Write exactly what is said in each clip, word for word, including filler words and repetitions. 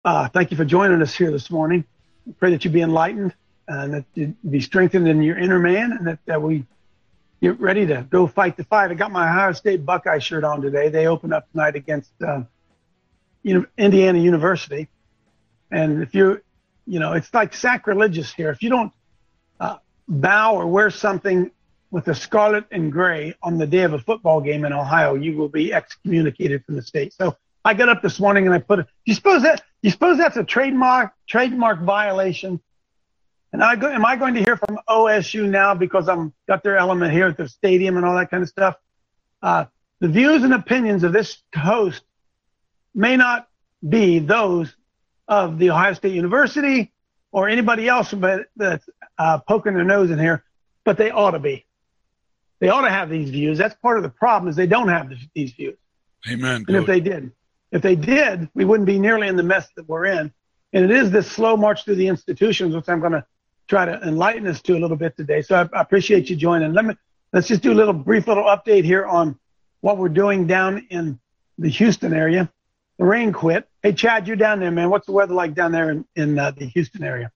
Uh, thank you for joining us here this morning. I pray that you be enlightened and that you be strengthened in your inner man, and that, that we get ready to go fight the fight. I got my Ohio State Buckeye shirt on today. They open up tonight against uh, you know, Indiana University. And if you, you know, it's like sacrilegious here. If you don't uh, bow or wear something with the scarlet and gray on the day of a football game in Ohio, you will be excommunicated from the state. So I got up this morning and I put it. You suppose that you suppose that's a trademark trademark violation? And I go, am I going to hear from O S U now because I'm got their element here at the stadium and all that kind of stuff? Uh, the views and opinions of this host may not be those of the Ohio State University or anybody else but that's uh, poking their nose in here, but they ought to be. They ought to have these views. That's part of the problem is they don't have these views. Amen. And if they did, if they did, we wouldn't be nearly in the mess that we're in. And it is this slow march through the institutions, which I'm going to try to enlighten us to a little bit today. So I, I appreciate you joining. Let me let's just do a little brief little update here on what we're doing down in the Houston area. The rain quit. Hey, Chad, you're down there, man. What's the weather like down there in, in uh, the Houston area?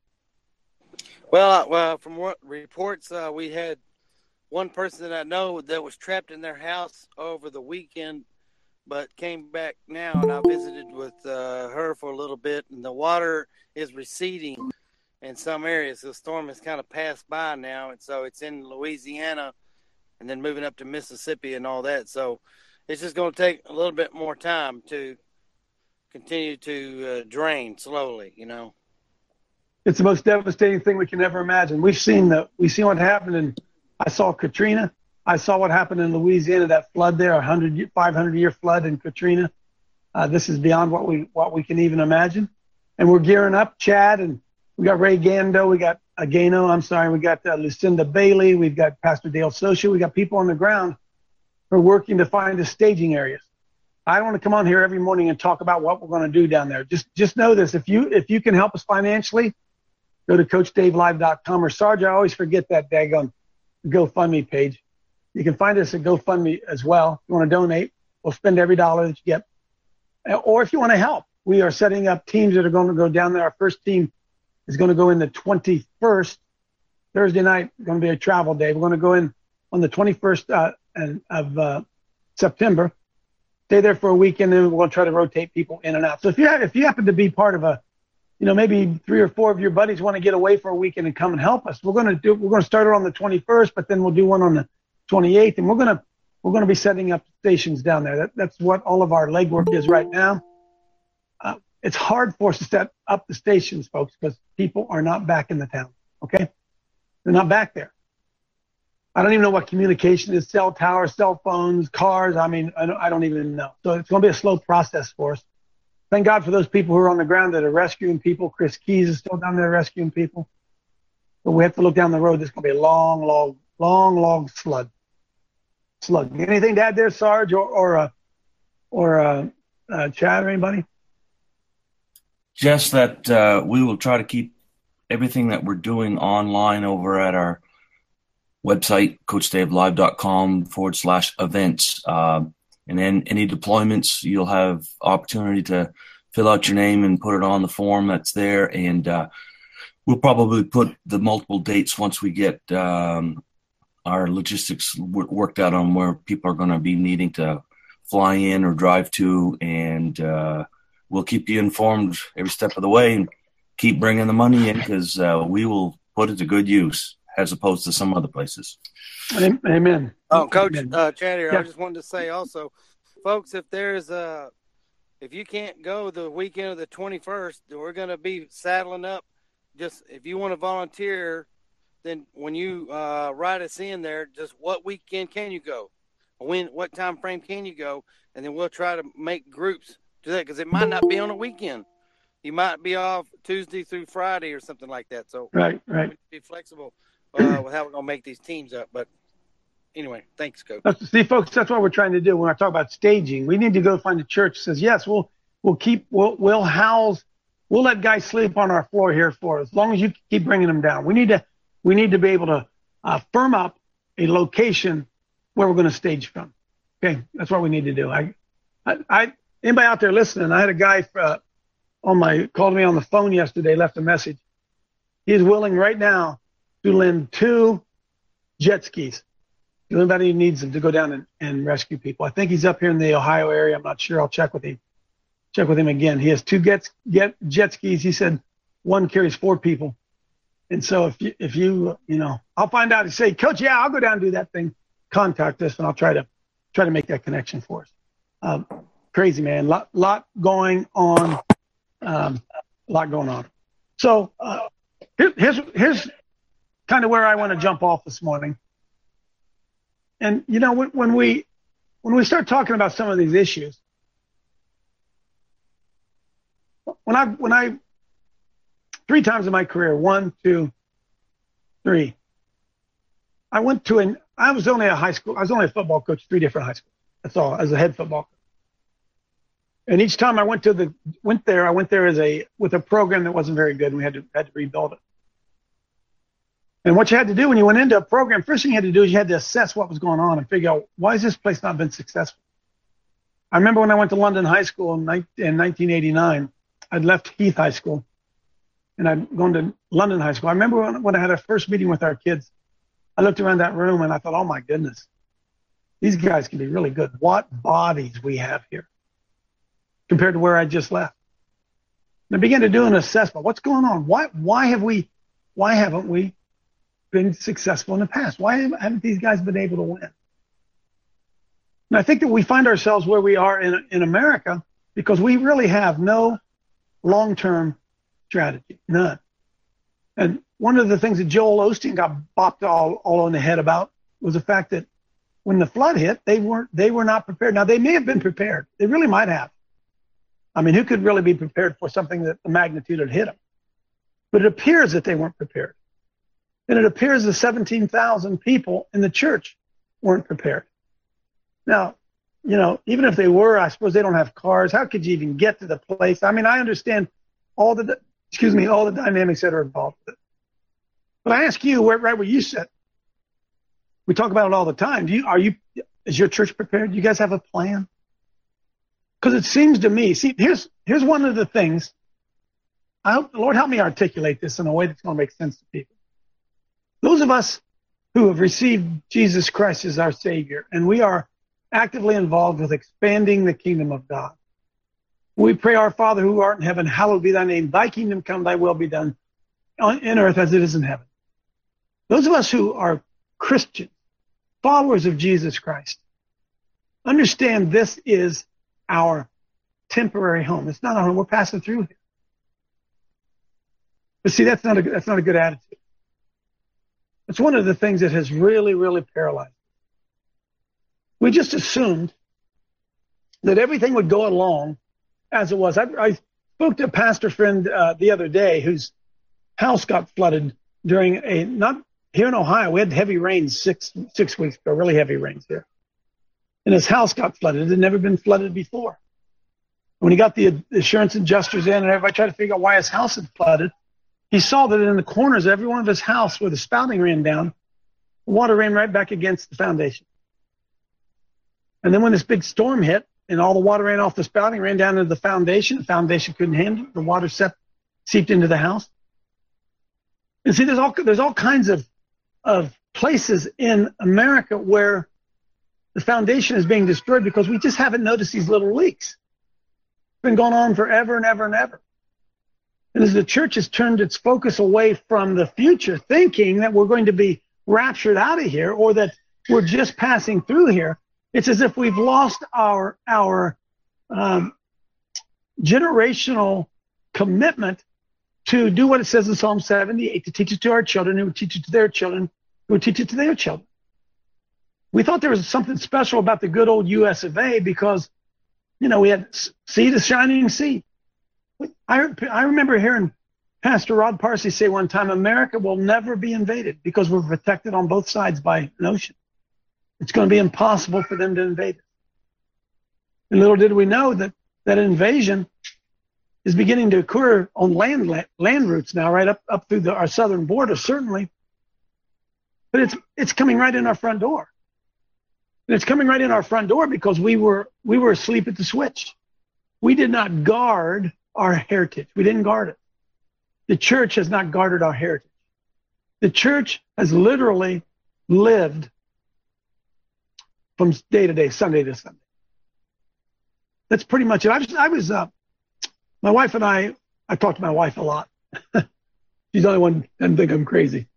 Well, uh, well, from what reports, uh, we had one person that I know that was trapped in their house over the weekend, but came back now, and I visited with uh, her for a little bit, and the water is receding in some areas. The storm has kind of passed by now, and so it's in Louisiana and then moving up to Mississippi and all that. So it's just going to take a little bit more time to continue to uh, drain slowly, you know. It's the most devastating thing we can ever imagine. We've seen the we seen what happened in. I saw Katrina. I saw what happened in Louisiana. That flood there, a hundred, five hundred year flood in Katrina. Uh, this is beyond what we what we can even imagine. And we're gearing up. Chad and we got Ray Gando. We got uh, Gano. I'm sorry. We got uh, Lucinda Bailey. We've got Pastor Dale Socia. We got people on the ground who are working to find the staging areas. I don't want to come on here every morning and talk about what we're going to do down there. Just just know this. If you if you can help us financially, go to coach dave live dot com or Sarge. I always forget that daggone GoFundMe page. You can find us at GoFundMe as well. If you want to donate, we'll spend every dollar that you get. Or if you want to help, we are setting up teams that are going to go down there. Our first team is going to go in the twenty-first. Thursday night, going to be a travel day. We're going to go in on the twenty-first uh, of uh, September. Stay there for a weekend, and we're going to try to rotate people in and out. So if you have, if you happen to be part of a, you know, maybe three or four of your buddies want to get away for a weekend and come and help us, we're going to do. We're going to start it on the twenty-first, but then we'll do one on the twenty-eighth, and we're going to we're going to be setting up stations down there. That, that's what all of our legwork is right now. Uh, it's hard for us to set up the stations, folks, because people are not back in the town. Okay, they're not back there. I don't even know what communication is, cell towers, cell phones, cars. I mean, I don't, I don't even know. So it's going to be a slow process for us. Thank God for those people who are on the ground that are rescuing people. Chris Keys is still down there rescuing people. But we have to look down the road. There's going to be a long, long, long, long slug. Slug. Anything to add there, Sarge, or or uh, or uh, uh, Chad, or anybody? Just that uh, we will try to keep everything that we're doing online over at our website, coach dave live dot com forward slash events. Uh, and then any deployments, you'll have opportunity to fill out your name and put it on the form that's there. And uh, we'll probably put the multiple dates once we get um, our logistics w- worked out on where people are going to be needing to fly in or drive to. And uh, we'll keep you informed every step of the way and keep bringing the money in, because uh, we will put it to good use, as opposed to some other places. Amen. Oh, Coach uh, Chad here, yeah. I just wanted to say also, folks, if there's a, if you can't go the weekend of the twenty-first, we're going to be saddling up. Just if you want to volunteer, then when you uh, write us in there, just what weekend can you go? When, what time frame can you go? And then we'll try to make groups do that, because it might not be on a weekend. You might be off Tuesday through Friday or something like that. So right, right. Be flexible uh, with how we're going to make these teams up. But anyway, thanks, Coach. See, folks, that's what we're trying to do when I talk about staging. We need to go find a church that says, yes, we'll we'll keep we'll we'll house we'll let guys sleep on our floor here for us, as long as you keep bringing them down. We need to we need to be able to uh, firm up a location where we're going to stage from. Okay, that's what we need to do. I, I, I anybody out there listening? I had a guy for, uh, on my called me on the phone yesterday, left a message. He is willing right now to lend two jet skis to anybody who needs them to go down and, and rescue people. I think he's up here in the Ohio area. I'm not sure. I'll check with him. Check with him again. He has two jet, jet, jet skis. He said one carries four people. And so if you, if you, you know, I'll find out and say, Coach, yeah, I'll go down and do that thing. Contact us and I'll try to try to make that connection for us. Um, crazy, man. Lot, lot going on. Um, lot going on. So uh, here, here's, here's kind of where I want to jump off this morning. And, you know, when, when we, when we start talking about some of these issues, when I, when I, three times in my career, one, two, three, I went to an, I was only a high school, I was only a football coach, three different high schools. That's all, as a head football coach. And each time I went to the, went there, I went there as a, with a program that wasn't very good and we had to, had to rebuild it. And what you had to do when you went into a program, first thing you had to do is you had to assess what was going on and figure out, why has this place not been successful? I remember when I went to London High School in, in nineteen eighty-nine, I'd left Heath High School and I'd gone to London High School. I remember when, when I had a first meeting with our kids, I looked around that room and I thought, oh my goodness, these guys can be really good. What bodies we have here compared to where I just left. And I began to do an assessment. What's going on? Why, why have we, why haven't we been successful in the past? Why haven't these guys been able to win? And I think that we find ourselves where we are in, in America because we really have no long-term strategy, none. And one of the things that Joel Osteen got bopped all, all on the head about was the fact that when the flood hit, they weren't, they were not prepared. Now they may have been prepared. They really might have. I mean, who could really be prepared for something that the magnitude had hit them? But it appears that they weren't prepared. And it appears the seventeen thousand people in the church weren't prepared. Now, you know, even if they were, I suppose they don't have cars. How could you even get to the place? I mean, I understand all the, excuse me, all the dynamics that are involved with it. But I ask you, where, right where you sit, we talk about it all the time. Do you, are you, is your church prepared? Do you guys have a plan? Because it seems to me, see, here's, here's one of the things. I hope the Lord help me articulate this in a way that's going to make sense to people. Those of us who have received Jesus Christ as our Savior, and we are actively involved with expanding the kingdom of God. We pray, our Father who art in heaven, hallowed be thy name. Thy kingdom come, thy will be done on, in earth as it is in heaven. Those of us who are Christians, followers of Jesus Christ, understand this is our temporary home. It's not our home. We're passing through here. But see, that's not a, that's not a good attitude. It's one of the things that has really, really paralyzed. We just assumed that everything would go along as it was. I, I spoke to a pastor friend uh, the other day whose house got flooded during a, not here in Ohio, we had heavy rains six six weeks ago, really heavy rains here. And his house got flooded. It had never been flooded before. When he got the insurance adjusters in and everybody tried to figure out why his house had flooded, he saw that in the corners of every one of his house where the spouting ran down, the water ran right back against the foundation. And then when this big storm hit and all the water ran off the spouting, ran down into the foundation, the foundation couldn't handle it. The water sep- seeped into the house. And see, there's all, there's all kinds of, of places in America where the foundation is being destroyed because we just haven't noticed these little leaks. It's been going on forever and ever and ever. And as the church has turned its focus away from the future, thinking that we're going to be raptured out of here or that we're just passing through here, it's as if we've lost our, our um, generational commitment to do what it says in Psalm seventy-eight, to teach it to our children, who would teach it to their children, who would teach it to their children. We thought there was something special about the good old U S of A because, you know, we had sea to shining sea. I, I remember hearing Pastor Rod Parsley say one time, America will never be invaded because we're protected on both sides by an ocean. It's going to be impossible for them to invade us. And little did we know that that invasion is beginning to occur on land land routes now, right up, up through the, our southern border, certainly. But it's it's coming right in our front door. And it's coming right in our front door because we were we were asleep at the switch. We did not guard our heritage. We didn't guard it. The church has not guarded our heritage. The church has literally lived from day to day, Sunday to Sunday. That's pretty much it. I was, I was uh, my wife and I, I talk to my wife a lot. She's the only one that doesn't think I'm crazy.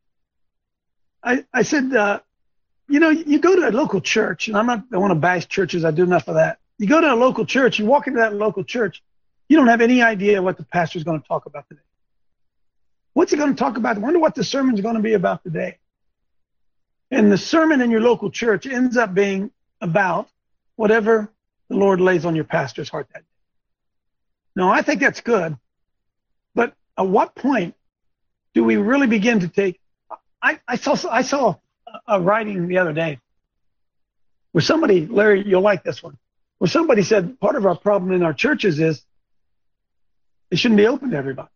I, I said, uh, you know, you go to a local church, and I'm not, I want to bash churches. I do enough of that. You go to a local church, you walk into that local church, you don't have any idea what the pastor's going to talk about today. What's he going to talk about? I wonder what the sermon's going to be about today. And the sermon in your local church ends up being about whatever the Lord lays on your pastor's heart that day. Now, I think that's good. But at what point do we really begin to take, I, I saw I saw a writing the other day where somebody, Larry, you'll like this one, where somebody said part of our problem in our churches is they shouldn't be open to everybody.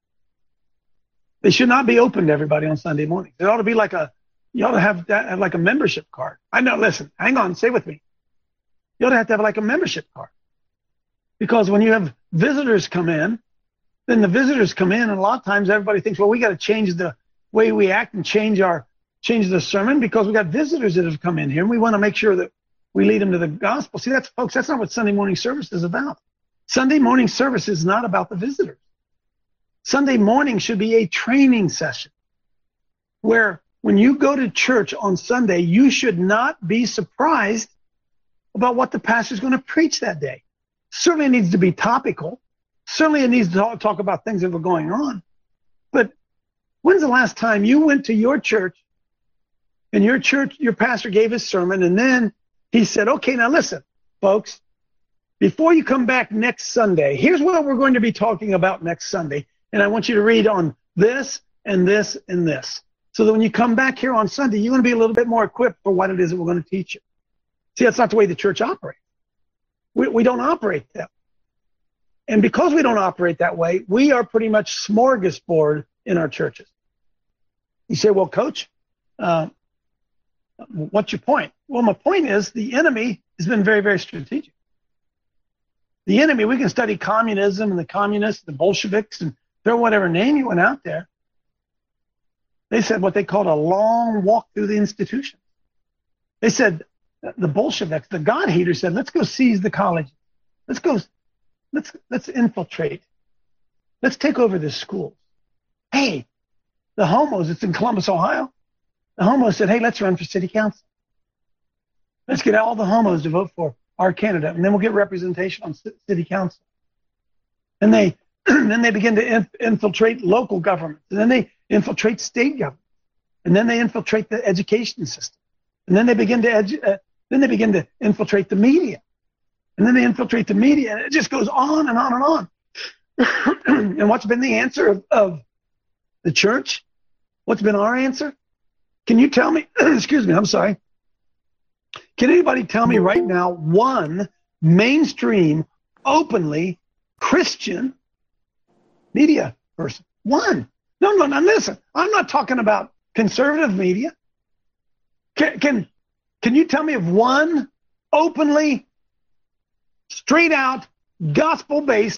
They should not be open to everybody on Sunday morning. It ought to be like a, you ought to have that have like a membership card. I know, listen, hang on, stay with me. You ought to have to have like a membership card. Because when you have visitors come in, then the visitors come in, and a lot of times everybody thinks, well, we got to change the way we act and change our change the sermon because we got visitors that have come in here, and we want to make sure that we lead them to the gospel. See, that's, folks, that's not what Sunday morning service is about. Sunday morning service is not about the visitors. Sunday morning should be a training session where when you go to church on Sunday, you should not be surprised about what the pastor's going to preach that day. Certainly it needs to be topical. Certainly it needs to talk, talk about things that are going on. But when's the last time you went to your church and your church, your pastor gave his sermon, and then he said, okay, now listen, folks, before you come back next Sunday, here's what we're going to be talking about next Sunday. And I want you to read on this and this and this. So that when you come back here on Sunday, you're going to be a little bit more equipped for what it is that we're going to teach you. See, that's not the way the church operates. We, we don't operate that way. And because we don't operate that way, we are pretty much smorgasbord in our churches. You say, well, coach, uh, what's your point? Well, my point is the enemy has been very, very strategic. The enemy, we can study communism and the communists, the Bolsheviks, and throw whatever name you went out there. They said what they called a long walk through the institution. They said, the Bolsheviks, the God haters said, let's go seize the colleges. Let's go, let's, let's infiltrate. Let's take over the schools. Hey, the homos, it's in Columbus, Ohio. The homos said, hey, let's run for city council. Let's get all the homos to vote for our candidate, and then we'll get representation on city council. And they, then they begin to inf- infiltrate local governments, and then they infiltrate state government, and then they infiltrate the education system, and then they begin to edu- uh, then they begin to infiltrate the media, and then they infiltrate the media, and it just goes on and on and on. And what's been the answer of, of the church? What's been our answer? Can you tell me? Excuse me, I'm sorry. Can anybody tell me right now one mainstream, openly Christian media person? One. No, no, no, listen. I'm not talking about conservative media. Can, can, can you tell me of one openly, straight out, gospel-based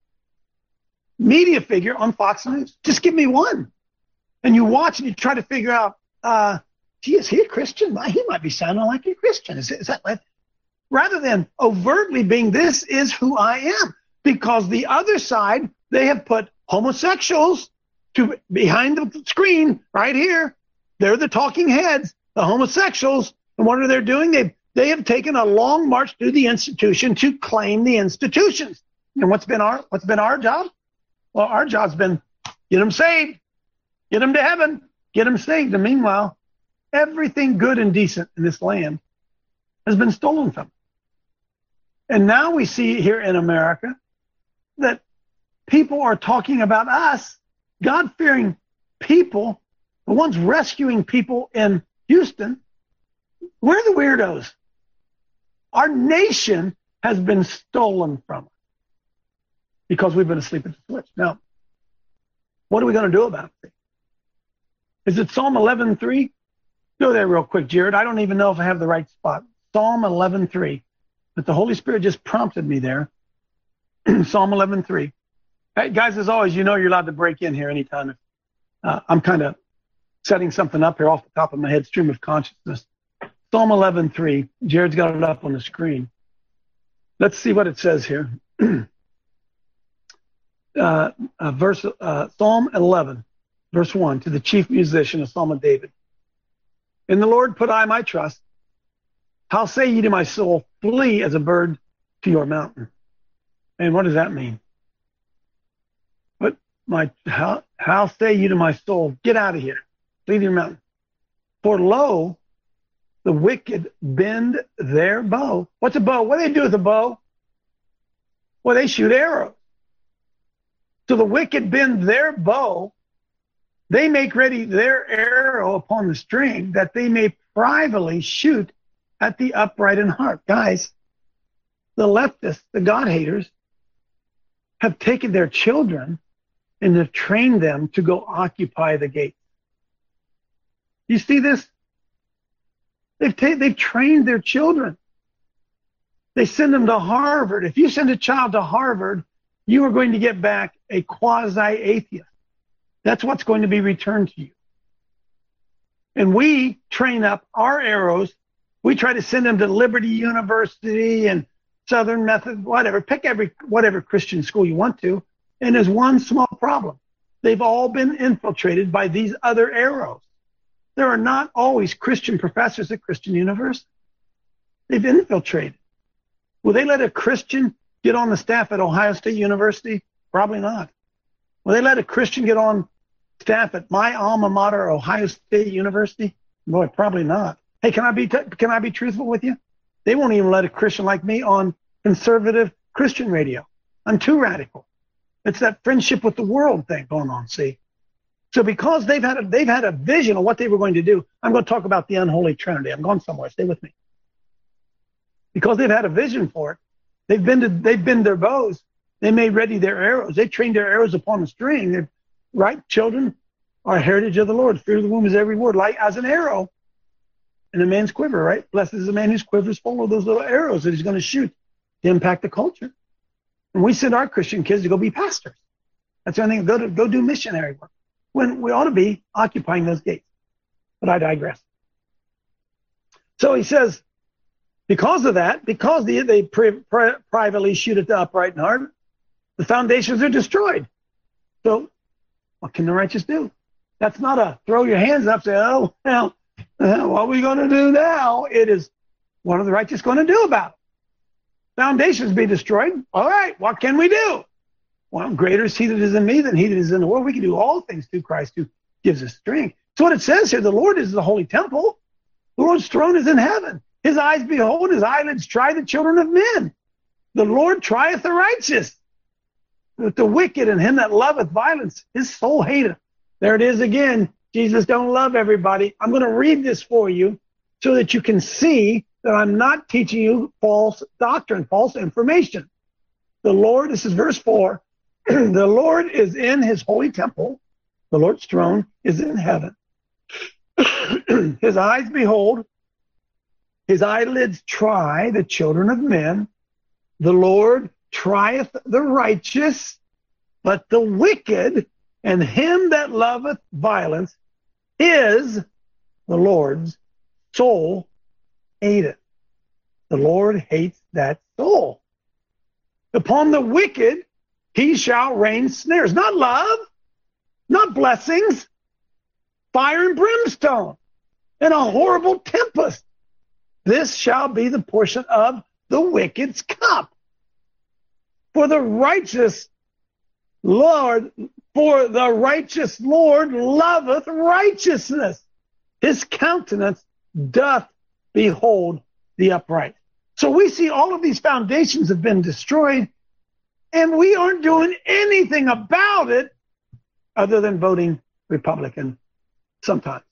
media figure on Fox News? Just give me one. And you watch and you try to figure out, uh, gee, is he a Christian? He might be sounding like a Christian. Is, is that right? Rather than overtly being, this is who I am. Because the other side, they have put homosexuals to behind the screen right here. They're the talking heads, the homosexuals. And what are they doing? They they have taken a long march through the institution to claim the institutions. And what's been our what's been our job? Well, our job's been get them saved, get them to heaven, get them saved. And meanwhile, everything good and decent in this land has been stolen from them. And now we see here in America that people are talking about us, God-fearing people, the ones rescuing people in Houston. We're the weirdos. Our nation has been stolen from us because we've been asleep at the switch. Now, what are we going to do about it? Is it Psalm eleven three? Go there real quick, Jared. I don't even know if I have the right spot. Psalm eleven three. But the Holy Spirit just prompted me there. Psalm eleven three. Hey, guys, as always, you know you're allowed to break in here anytime. Uh, I'm kind of setting something up here off the top of my head, stream of consciousness. Psalm eleven three. Jared's got it up on the screen. Let's see what it says here. uh, uh, verse uh, Psalm eleven, verse one, to the chief musician, a Psalm of David. In the Lord put I my trust. How say ye to my soul, flee as a bird to your mountain? And what does that mean? What my how how say you to my soul, get out of here, flee to your mountain? For lo, the wicked bend their bow. What's a bow? What do they do with a bow? Well, they shoot arrows. So the wicked bend their bow. They make ready their arrow upon the string that they may privately shoot at the upright in heart. Guys, the leftists, the God haters, have taken their children and have trained them to go occupy the gates. You see this? They've, ta- they've trained their children. They send them to Harvard. If you send a child to Harvard, you are going to get back a quasi-atheist. That's what's going to be returned to you. And we train up our arrows. We try to send them to Liberty University and Southern Methodist, whatever. Pick every whatever Christian school you want to. And there's one small problem. They've all been infiltrated by these other arrows. There are not always Christian professors at Christian universities. They've infiltrated. Will they let a Christian get on the staff at Ohio State University? Probably not. Will they let a Christian get on staff at my alma mater, Ohio State University? Boy, probably not. Hey, can I be t- can I be truthful with you? They won't even let a Christian like me on conservative Christian radio. I'm too radical. It's that friendship with the world thing going on, see? So because they've had a, they've had a vision of what they were going to do, I'm going to talk about the unholy trinity. I'm going somewhere. Stay with me. Because they've had a vision for it, they've been to, they've been their bows. They made ready their arrows. They trained their arrows upon a string. They're, right? Children are a heritage of the Lord. Fear of the womb is every word, like as an arrow in a man's quiver, right? Blessed is the man whose quiver is full of those little arrows that he's going to shoot to impact the culture. And we send our Christian kids to go be pastors. That's the only thing. Go to go do missionary work. When we ought to be occupying those gates. But I digress. So he says, because of that, because they, they pri- pri- privately shoot at the upright in heart, the foundations are destroyed. So what can the righteous do? That's not a throw your hands up, say, oh, well, uh, what are we going to do now? It is, what are the righteous going to do about it? Foundations be destroyed. All right, what can we do? Well, greater is he that is in me than he that is in the world. We can do all things through Christ who gives us strength. So what it says here, the Lord is the holy temple. The Lord's throne is in heaven. His eyes behold, his eyelids try the children of men. The Lord trieth the righteous. But the wicked and him that loveth violence, his soul hateth. There it is again. Jesus don't love everybody. I'm going to read this for you so that you can see that I'm not teaching you false doctrine, false information. The Lord, this is verse four, the Lord is in his holy temple. The Lord's throne is in heaven. His eyes behold, his eyelids try the children of men. The Lord trieth the righteous, but the wicked and him that loveth violence is the Lord's soul hateth. The Lord hates that soul. Upon the wicked he shall rain snares. Not love, not blessings, fire and brimstone, and a horrible tempest. This shall be the portion of the wicked's cup. For the righteous Lord, for the righteous Lord loveth righteousness. His countenance doth behold the upright. So we see all of these foundations have been destroyed, and we aren't doing anything about it other than voting Republican sometimes.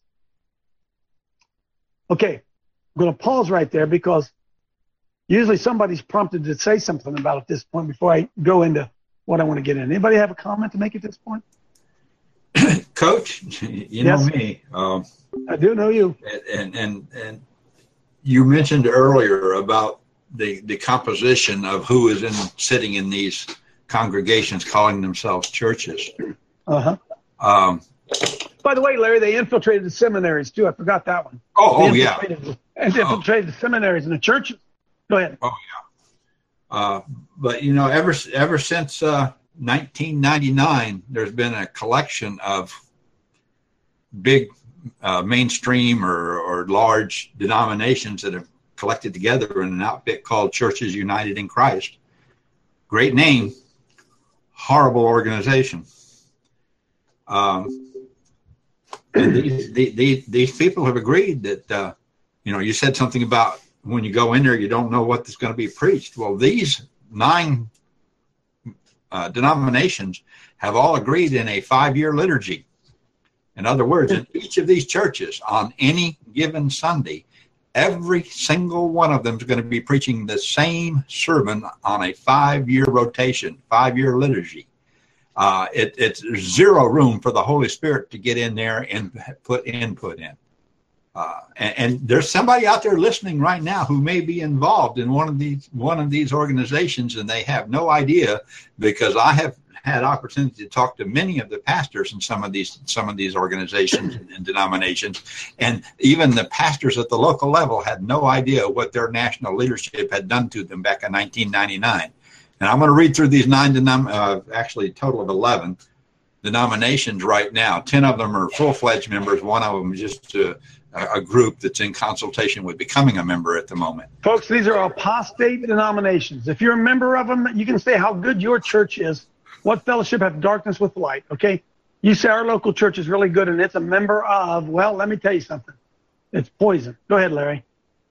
Okay, I'm going to pause right there because usually somebody's prompted to say something about it at this point before I go into what I want to get in. Anybody have a comment to make at this point? Coach, you know Yes. me. Um, I do know you. and, and, and you mentioned earlier about the, the composition of who is in sitting in these congregations calling themselves churches. Uh-huh. Um, By the way, Larry, they infiltrated the seminaries, too. I forgot that one. oh, oh They yeah. infiltrated, and they infiltrated the seminaries and the churches. Go ahead. Oh, yeah. Uh, but, you know, ever, ever since uh, nineteen ninety-nine, there's been a collection of big uh, mainstream or, or large denominations that have collected together in an outfit called Churches United in Christ. Great name, horrible organization. Um, and these, these, these people have agreed that, uh, you know, you said something about when you go in there, you don't know what is going to be preached. Well, these nine uh, denominations have all agreed in a five-year liturgy. In other words, in each of these churches on any given Sunday, every single one of them is going to be preaching the same sermon on a five-year rotation, five-year liturgy. Uh, it, it's zero room for the Holy Spirit to get in there and put input in. Uh, and, and there's somebody out there listening right now who may be involved in one of these one of these organizations, and they have no idea, because I have had opportunity to talk to many of the pastors in some of these some of these organizations and denominations, and even the pastors at the local level had no idea what their national leadership had done to them back in nineteen ninety-nine. And I'm going to read through these nine, denom- uh, actually a total of eleven denominations right now. Ten of them are full-fledged members. One of them is just a, a group that's in consultation with becoming a member at the moment. Folks, these are apostate denominations. If you're a member of them, you can say how good your church is. What fellowship have darkness with light, okay? You say our local church is really good and it's a member of, well, let me tell you something. It's poison. Go ahead, Larry.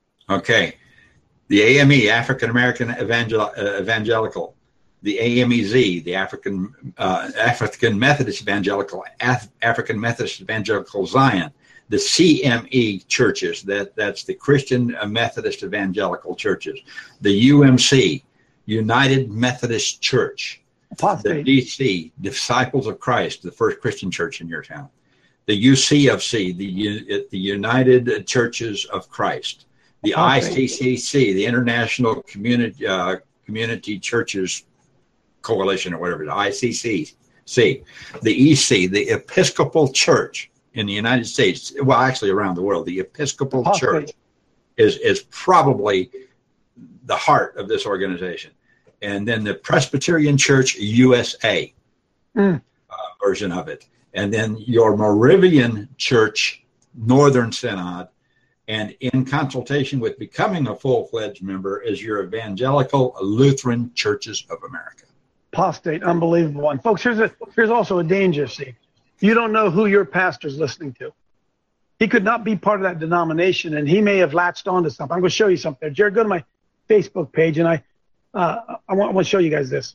Okay. The A M E, African American Evangel- uh, Evangelical. The A M E Z, the African uh, African Methodist Evangelical, Af- African Methodist Evangelical Zion. The C M E churches, that, that's the Christian Methodist Evangelical churches. The U M C, United Methodist Church. Apostate. The D C, Disciples of Christ, the first Christian church in your town. The U C F C, the, the United Churches of Christ. The Apostate. I C C C, the International Community uh, Community Churches Coalition, or whatever, the I C C C. The E C, the Episcopal Church in the United States, well, actually around the world. The Episcopal Apostate. Church is, is probably the heart of this organization. And then the Presbyterian Church U S A Mm. uh, version of it. And then your Moravian Church Northern Synod. And in consultation with becoming a full-fledged member is your Evangelical Lutheran Churches of America. Apostate, unbelievable. And folks, here's a here's also a danger, see. You don't know who your pastor's listening to. He could not be part of that denomination, and he may have latched onto something. I'm going to show you something. Jared, go to my Facebook page, and I uh, I, want, I want to show you guys this.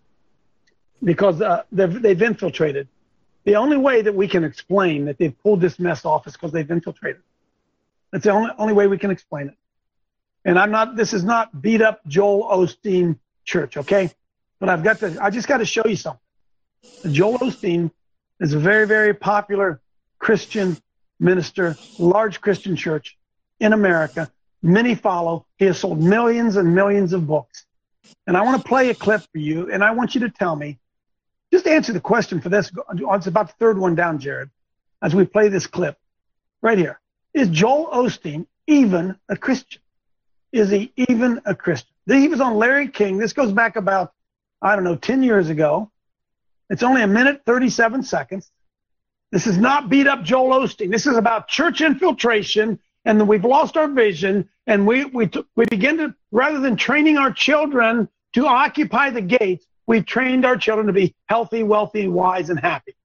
Because uh, they've, they've infiltrated. The only way that we can explain that they've pulled this mess off is because they've infiltrated. That's the only only way we can explain it. And I'm not, this is not beat up Joel Osteen church, okay? But I've got to, I just got to show you something. Joel Osteen is a very, very popular Christian minister, large Christian church in America. Many follow. He has sold millions and millions of books. And I want to play a clip for you, and I want you to tell me, just answer the question for this. It's about the third one down, Jared, as we play this clip right here. Is Joel Osteen even a Christian? Is he even a Christian? He was on Larry King. This goes back about, I don't know, ten years ago. It's only a minute, thirty-seven seconds. This is not beat up Joel Osteen. This is about church infiltration, and then we've lost our vision, and we we t- we begin to, rather than training our children to occupy the gates, we've trained our children to be healthy, wealthy, wise, and happy.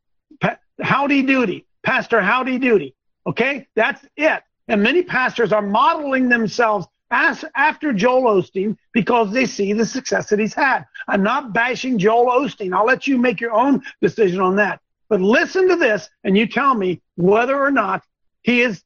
Pa- howdy doody, Pastor Howdy Doody. Okay, that's it. And many pastors are modeling themselves as, after Joel Osteen because they see the success that he's had. I'm not bashing Joel Osteen. I'll let you make your own decision on that. But listen to this, and you tell me whether or not he is,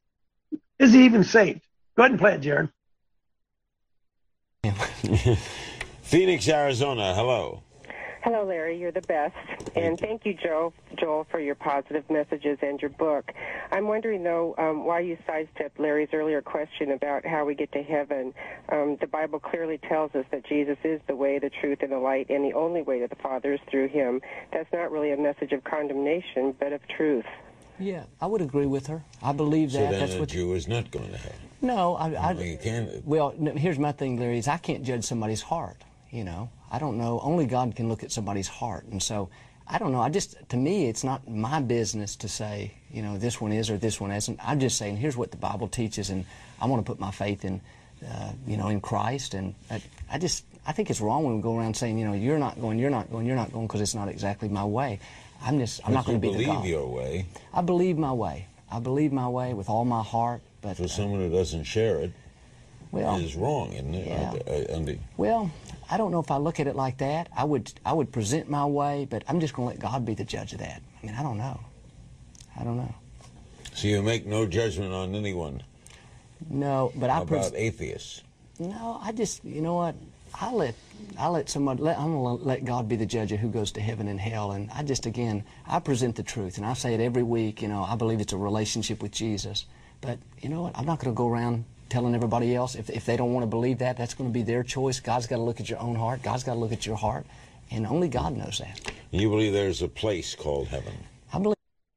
is he even saved? Go ahead and play it, Jared. Phoenix, Arizona, hello. Hello, Larry. You're the best. And thank you, Joe, Joel, for your positive messages and your book. I'm wondering, though, um, why you sidestepped Larry's earlier question about how we get to heaven. Um, the Bible clearly tells us that Jesus is the way, the truth, and the light, and the only way to the Father is through him. That's not really a message of condemnation, but of truth. Yeah, I would agree with her. I believe that. So then That's a what Jew is not going to heaven. No, I. I you can't. Well, no, here's my thing, Larry. Is I can't judge somebody's heart. You know, I don't know. Only God can look at somebody's heart, and so I don't know. I just, to me, it's not my business to say, you know, this one is or this one isn't. I'm just saying, here's what the Bible teaches, and I want to put my faith in, uh, you know, in Christ. And I, I just, I think it's wrong when we go around saying, you know, you're not going, you're not going, you're not going, because it's not exactly my way. I'm just, I'm but not going to be the God. You believe your way. I believe my way. I believe my way with all my heart. But for someone who doesn't share it, well, is wrong, isn't it? Yeah. Uh, uh, well, I don't know if I look at it like that. I would, I would present my way, but I'm just going to let God be the judge of that. I mean, I don't know. I don't know. So you make no judgment on anyone? No, but I How about atheists? No, I just, you know what? I let, I let somebody. Let, I'm going to let God be the judge of who goes to heaven and hell. And I just, again, I present the truth, and I say it every week. You know, I believe it's a relationship with Jesus. But you know what? I'm not going to go around telling everybody else. If, if they don't want to believe that, that's going to be their choice. God's got to look at your own heart. God's got to look at your heart. And only God knows that. You believe there's a place called heaven? I believe.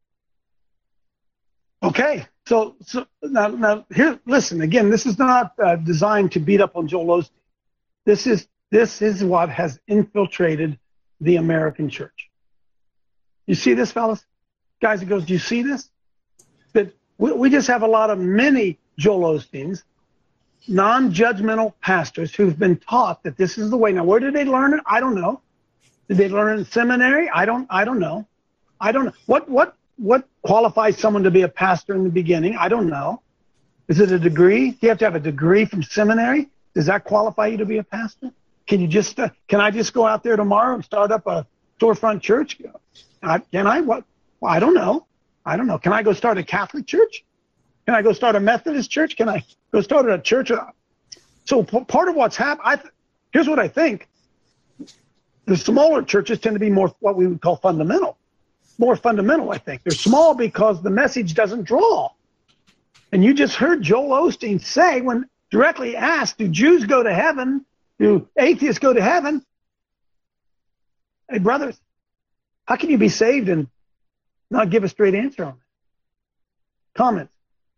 Okay. So, so now, now here, listen, again, this is not uh, designed to beat up on Joel Osteen. This is, this is what has infiltrated the American church. You see this, fellas? Guys, it goes, do you see this? That we, we just have a lot of many Joel Osteens, non-judgmental pastors who've been taught that this is the way. Now, where did they learn it? I don't know. Did they learn it in seminary? I don't. I don't know. I don't know. What what what qualifies someone to be a pastor in the beginning? I don't know. Is it a degree? Do you have to have a degree from seminary? Does that qualify you to be a pastor? Can you just uh, can I just go out there tomorrow and start up a storefront church? I, can I? What? Well, I don't know. I don't know. Can I go start a Catholic church? Can I go start a Methodist church? Can I go start a church? So p- part of what's happened, th- here's what I think. The smaller churches tend to be more what we would call fundamental. More fundamental, I think. They're small because the message doesn't draw. And you just heard Joel Osteen say, when directly asked, do Jews go to heaven? Do atheists go to heaven? Hey, brothers, how can you be saved and not give a straight answer on that? Comments?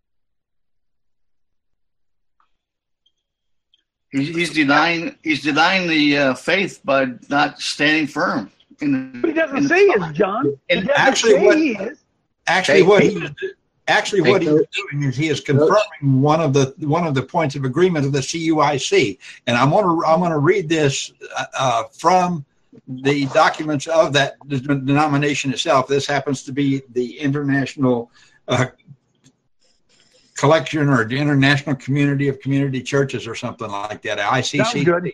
He's denying he's denying the uh, faith by not standing firm. In the, but he doesn't say he is, John. He doesn't actually, say what, he is. Actually, what he is, actually what he is doing is he is confirming one of the one of the points of agreement of the C U I C, and I'm going to I'm going to read this uh, from the documents of that denomination itself. This happens to be the International Uh, Collection or the International Community of Community Churches or something like that, I C C. Sounds good.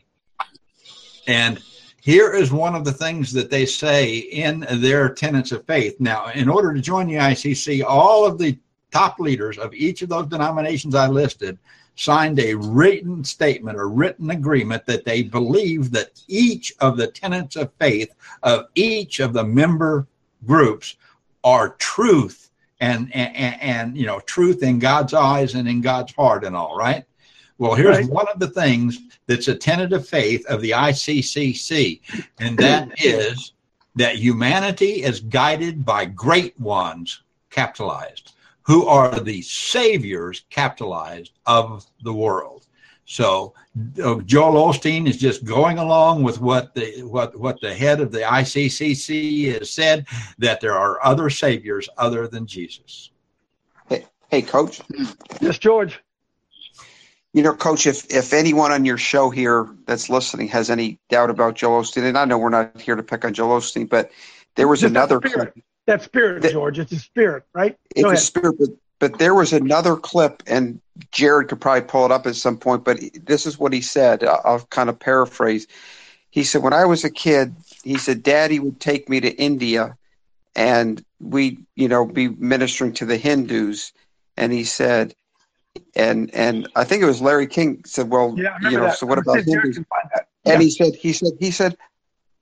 And here is one of the things that they say in their tenets of faith. Now, in order to join the I C C, all of the top leaders of each of those denominations I listed signed a written statement or written agreement that they believe that each of the tenets of faith of each of the member groups are truth. And, and, and, you know, truth in God's eyes and in God's heart and all, right? Well, here's right. one of the things that's a tenet of faith of the I C C C, and that is that humanity is guided by great ones, capitalized, who are the saviors, capitalized, of the world. So uh, Joel Osteen is just going along with what the what what the head of the I C C C has said, that there are other saviors other than Jesus. Hey, hey, Coach. Yes, George. You know, Coach, if, if anyone on your show here that's listening has any doubt about Joel Osteen, and I know we're not here to pick on Joel Osteen, but there was Just another spirit. That spirit, that, George. It's a spirit, right? It's a spirit, but, but there was another clip, and Jared could probably pull it up at some point, but this is what he said. I'll, I'll kind of paraphrase. He said, when I was a kid, he said, Daddy would take me to India and we, you know, be ministering to the Hindus. And he said, and and I think it was Larry King said, well, yeah, you know, that. so what I about Hindus? Yeah. And he said, he said, he said,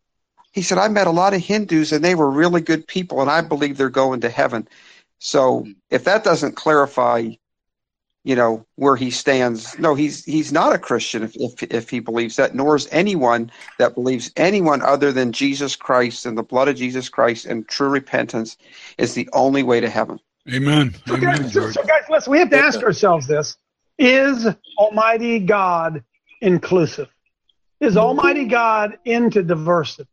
He said, I met a lot of Hindus and they were really good people, and I believe they're going to heaven. So if that doesn't clarify, you know, where he stands, no, he's he's not a Christian if, if if he believes that, nor is anyone that believes anyone other than Jesus Christ and the blood of Jesus Christ and true repentance is the only way to heaven. Amen. So, Amen, guys, so, George. so guys, listen, we have to ask ourselves this. Is Almighty God inclusive? Is Almighty God into diversity?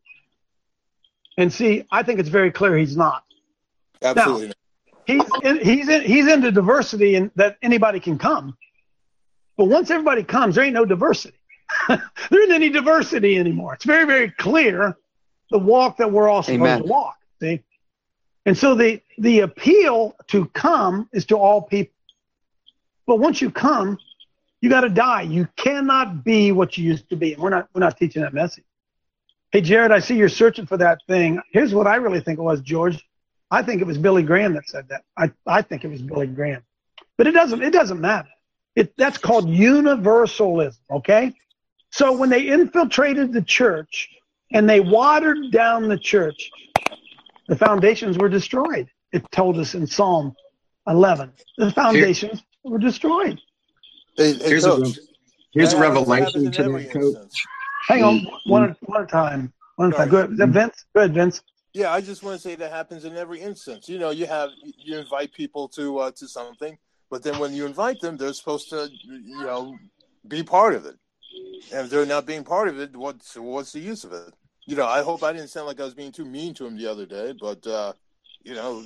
And see, I think it's very clear he's not. Absolutely. Now, he's in, he's in, he's into diversity and that anybody can come. But once everybody comes, there ain't no diversity. There isn't any diversity anymore. It's very, very clear the walk that we're all supposed Amen. to walk. See? And so the, the appeal to come is to all people. But once you come, you got to die. You cannot be what you used to be. And we're not we're not teaching that message. Hey, Jared, I see you're searching for that thing. Here's what I really think it was, George. I think it was Billy Graham that said that. I, I think it was Billy Graham. But it doesn't it doesn't matter. It that's called universalism, okay? So when they infiltrated the church and they watered down the church, the foundations were destroyed. It told us in Psalm eleven. The foundations Here, were destroyed. Hey, hey, here's Coach, a, here's a that revelation happens to in every that, Coach. instance. Hang on, one, one at a time. One at a time. Go ahead, Vince. Go ahead, Vince. Yeah, I just want to say that happens in every instance. You know, you have you invite people to uh, to something, but then when you invite them, they're supposed to, you know, be part of it. And if they're not being part of it, what's what's the use of it? You know, I hope I didn't sound like I was being too mean to him the other day, but uh, you know.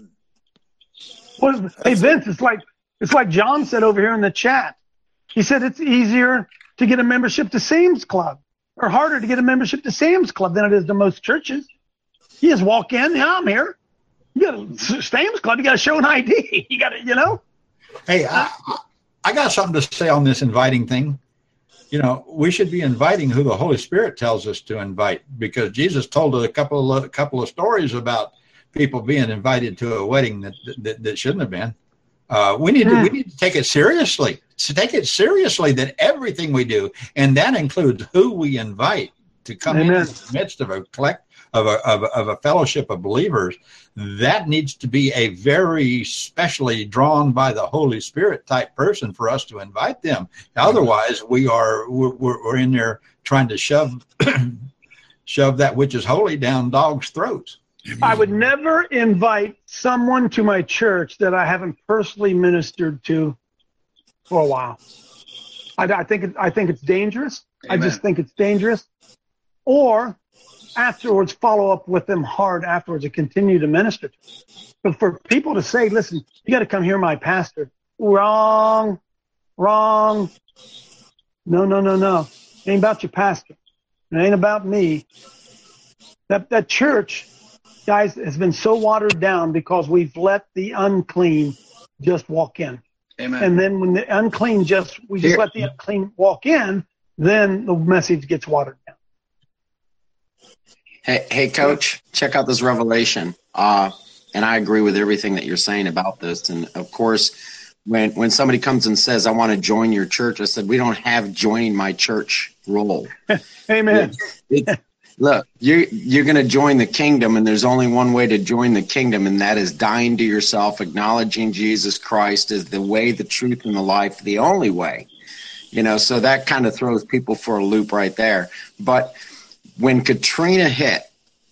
Well, hey, Vince, it's like it's like John said over here in the chat. He said it's easier to get a membership to Sam's Club, or harder to get a membership to Sam's Club than it is to most churches. You just walk in, yeah, I'm here. You got a Sam's Club, you got to show an I D. You got to, you know. Hey, I, I got something to say on this inviting thing. You know, we should be inviting who the Holy Spirit tells us to invite, because Jesus told a couple of a couple of stories about people being invited to a wedding that that, that shouldn't have been. Uh, we need to we need to take it seriously. To take it seriously that everything we do, and that includes who we invite to come Amen. into the midst of a collect of a, of a of a fellowship of believers, that needs to be a very specially drawn by the Holy Spirit type person for us to invite them. Otherwise, we are we're, we're in there trying to shove shove that which is holy down dogs' throats. I would never invite someone to my church that I haven't personally ministered to for a while. I, I think it, I think it's dangerous. Amen. I just think it's dangerous. Or afterwards, follow up with them hard afterwards and continue to minister to them. But for people to say, listen, you got to come hear my pastor. Wrong, wrong. No, no, no, no. It ain't about your pastor. It ain't about me. That that church, guys, has been so watered down because we've let the unclean just walk in. Amen. And then when the unclean just, we just Here. let the unclean walk in, then the message gets watered down. Hey, hey, Coach, check out this revelation. Uh, and I agree with everything that you're saying about this. And of course, when when somebody comes and says, I want to join your church, I said, we don't have joining my church role. Amen. It, it, look, you're, you're going to join the kingdom, and there's only one way to join the kingdom, and that is dying to yourself, acknowledging Jesus Christ as the way, the truth, and the life, the only way. You know, so that kind of throws people for a loop right there. But when Katrina hit,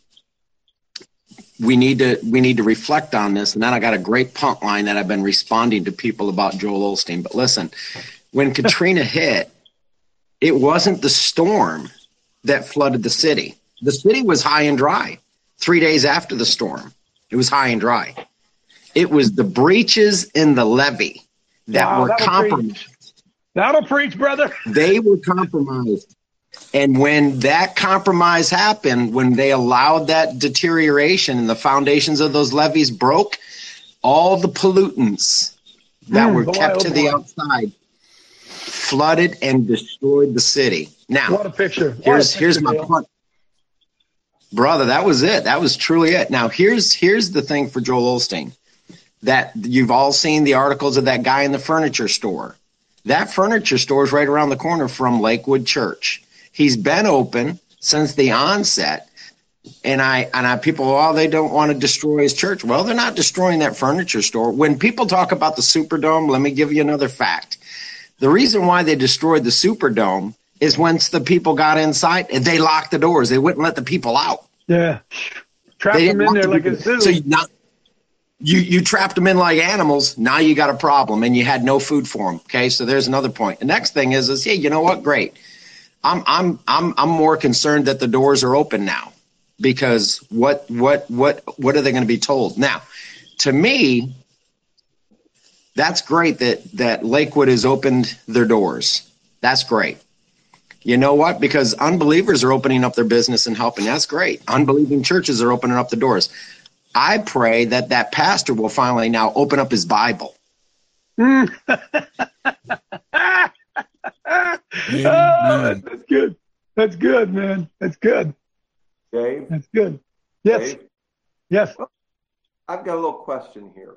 we need to we need to reflect on this. And then I got a great punt line that I've been responding to people about Joel Osteen. But listen, when Katrina hit, it wasn't the storm that flooded the city. The city was high and dry. Three days after the storm, it was high and dry. It was the breaches in the levee that Wow, were that'll compromised. preach. That'll preach, brother. They were compromised. And when that compromise happened, when they allowed that deterioration and the foundations of those levees broke, all the pollutants that Mm, were boy, kept oh, to the boy. outside flooded and destroyed the city. Now, What a picture. What here's a here's picture, my Dale. point. Brother, that was it. That was truly it. Now, here's here's the thing for Joel Osteen. That you've all seen the articles of that guy in the furniture store. That furniture store is right around the corner from Lakewood Church. He's been open since the onset. And I and I people, oh, they don't want to destroy his church. Well, they're not destroying that furniture store. When people talk about the Superdome, let me give you another fact. The reason why they destroyed the Superdome is once the people got inside, they locked the doors. They wouldn't let the people out. Yeah, trapped them in there like a zoo. So you not you you trapped them in like animals. Now you got a problem, and you had no food for them. Okay, so there's another point. The next thing is is hey, you know what? Great. I'm I'm I'm I'm more concerned that the doors are open now. Because what what what what are they going to be told? Now, to me, that's great that that Lakewood has opened their doors. That's great. You know what? Because unbelievers are opening up their business and helping. That's great. Unbelieving churches are opening up the doors. I pray that that pastor will finally now open up his Bible. Mm. Oh, that's good. That's good, man. That's good. Dave? That's good. Yes. Dave? Yes. I've got a little question here.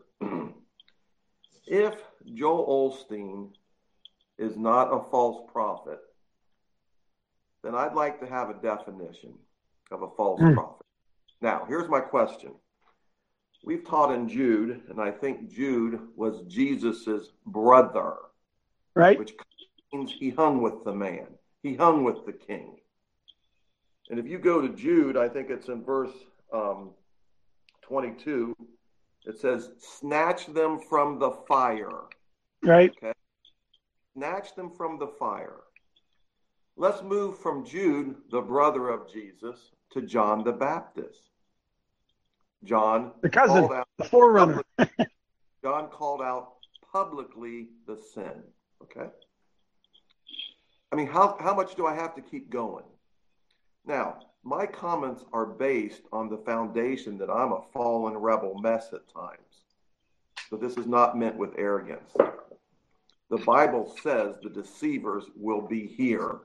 If Joel Osteen is not a false prophet, then I'd like to have a definition of a false mm. prophet. Now, here's my question. We've taught in Jude, and I think Jude was Jesus's brother. Right. Which means he hung with the man. He hung with the king. And if you go to Jude, I think it's in verse um, twenty-two, it says, snatch them from the fire. Right. Okay. Snatch them from the fire. Let's move from Jude, the brother of Jesus, to John the Baptist. John, the cousin, called out the forerunner. John called out publicly the sin. Okay. I mean, how, how much do I have to keep going? Now, my comments are based on the foundation that I'm a fallen rebel mess at times. So this is not meant with arrogance. The Bible says the deceivers will be here.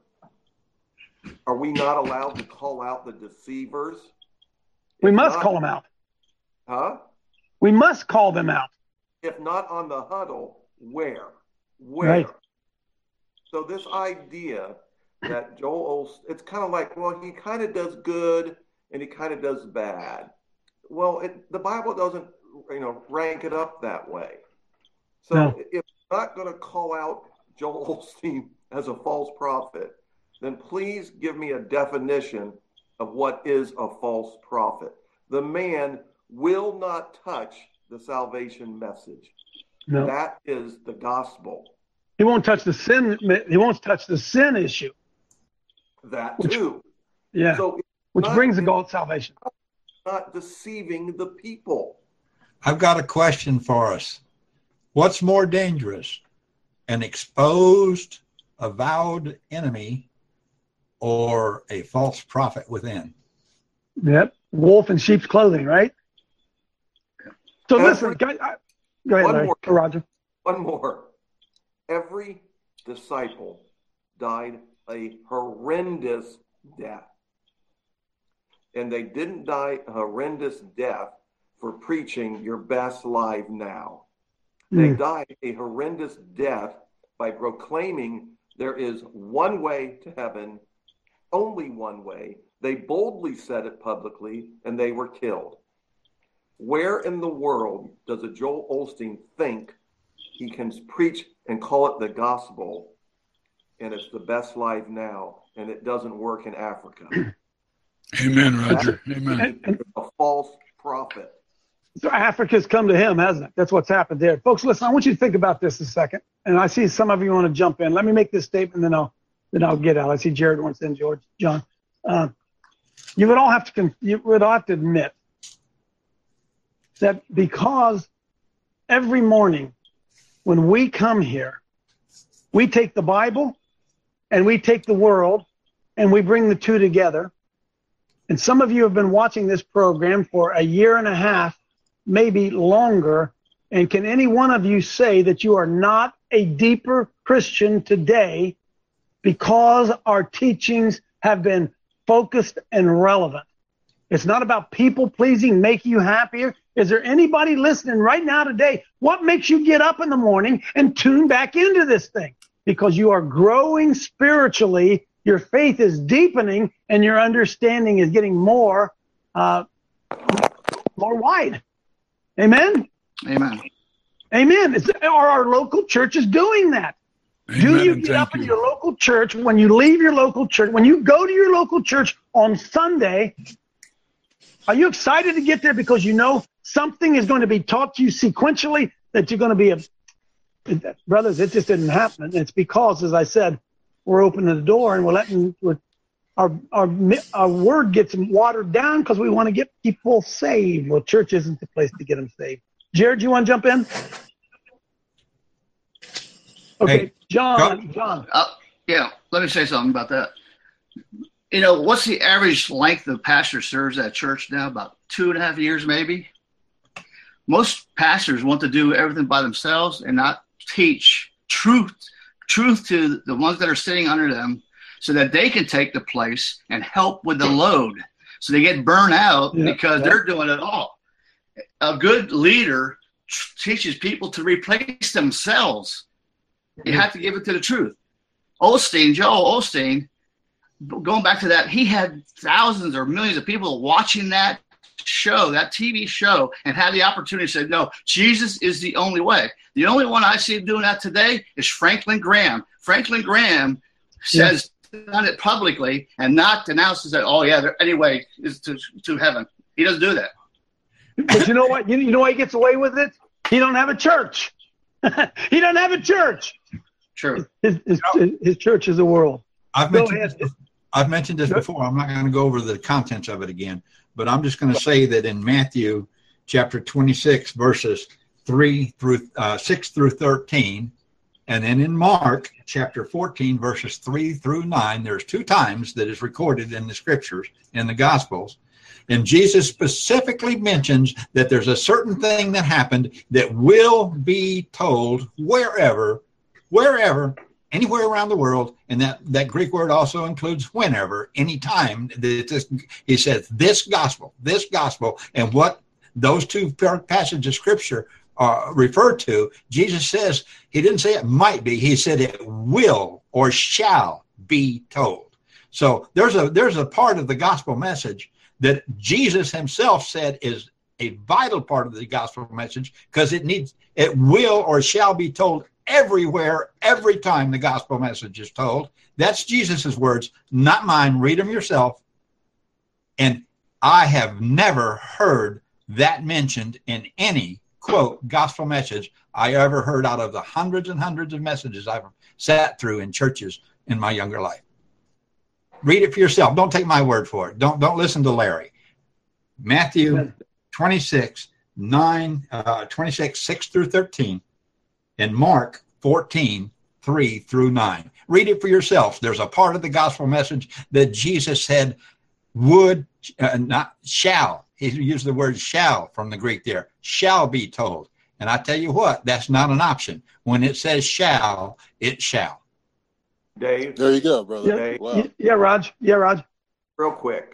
Are we not allowed to call out the deceivers? We If must not, call them out. Huh? We must call them out. If not on the huddle, where? Where? Right. So this idea that Joel Osteen, it's kind of like, well, he kind of does good and he kind of does bad. Well, it, the Bible doesn't, you know, rank it up that way. So No. if you're not going to call out Joel Osteen as a false prophet, then please give me a definition of what is a false prophet. The man will not touch the salvation message. No. That is the gospel. He won't touch the sin. He won't touch the sin issue. That Which, too. Yeah. So which not, brings the goal of salvation. Not deceiving the people. I've got a question for us. What's more dangerous, an exposed, avowed enemy or a false prophet within? Yep. Wolf in sheep's clothing, right? So Every, listen, go, I, go ahead, one Larry. more, Or Roger. One more. Every disciple died a horrendous death. And they didn't die a horrendous death for preaching your best life now. They Mm. died a horrendous death by proclaiming there is one way to heaven, only one way. They boldly said it publicly, and they were killed. Where in the world does a Joel Osteen think he can preach and call it the gospel, and it's the best life now, and it doesn't work in Africa? Amen, Roger. Amen. And, and A false prophet. so Africa's come to him, hasn't it? That's what's happened there. Folks, listen, I want you to think about this a second. And I see some of you want to jump in. Let me make this statement, then I'll then I'll get out. I see Jared wants in, George, John. Uh, you would all have to you would all have to admit that because every morning when we come here, we take the Bible and we take the world and we bring the two together. And some of you have been watching this program for a year and a half, maybe longer. And can any one of you say that you are not a deeper Christian today because our teachings have been focused and relevant? It's not about people pleasing, make you happier. Is there anybody listening right now today? What makes you get up in the morning and tune back into this thing? Because you are growing spiritually, your faith is deepening, and your understanding is getting more uh, more wide. Amen? Amen. Amen. Is, are our local churches doing that? Amen, Do you and get thank up in you. your local church, when you leave your local church, when you go to your local church on Sunday, are you excited to get there because you know something is going to be taught to you sequentially, that you're going to be a, brothers, it just didn't happen. It's because, as I said, we're opening the door and we're letting, we're, our, our, our word gets watered down because we want to get people saved. Well, church isn't the place to get them saved. Jared, you want to jump in? Okay, Hey, John, John. Uh, yeah, let me say something about that. You know, what's the average length the pastor serves at church now? About two and a half years, maybe. Most pastors want to do everything by themselves and not teach truth, truth to the ones that are sitting under them, so that they can take the place and help with the load. So they get burned out Yeah, because yeah. they're doing it all. A good leader teaches people to replace themselves. You have to give it to the truth. Osteen, Joel Osteen, going back to that, he had thousands or millions of people watching that show, that T V show, and had the opportunity to say, no, Jesus is the only way. The only one I see doing that today is Franklin Graham. Franklin Graham says done it publicly and not announces that, oh, yeah, there, anyway, is to, to heaven. He doesn't do that. But you know what? You, you know why he gets away with it? He don't have a church. He doesn't have a church. True. His, his, his church is the world. I've Go mentioned ahead. this, I've mentioned this before. I'm not going to go over the contents of it again, but I'm just going to say that in Matthew chapter twenty-six, verses three through uh, six through thirteen, and then in Mark chapter fourteen, verses three through nine, there's two times that is recorded in the scriptures, in the Gospels. And Jesus specifically mentions that there's a certain thing that happened that will be told wherever, wherever, anywhere around the world. And that, that Greek word also includes whenever, anytime. This, he says this gospel, this gospel, and what those two passages of scripture are referred to, Jesus says, he didn't say it might be, he said it will or shall be told. So there's a there's a part of the gospel message that Jesus himself said is a vital part of the gospel message, because it needs, it will or shall be told everywhere, every time the gospel message is told. That's Jesus's words, not mine. Read them yourself. And I have never heard that mentioned in any, quote, gospel message I ever heard out of the hundreds and hundreds of messages I've sat through in churches in my younger life. Read it for yourself. Don't take my word for it. Don't don't listen to Larry. Matthew twenty-six, nine, uh, twenty-six, six through thirteen, and Mark fourteen, three through nine. Read it for yourselves. There's a part of the gospel message that Jesus said would, uh, not shall. He used the word shall from the Greek there. Shall be told. And I tell you what, that's not an option. When it says shall, it shall. Dave. There you go, brother. Yeah, Dave. Wow. yeah, Raj. Yeah, Raj. Real quick.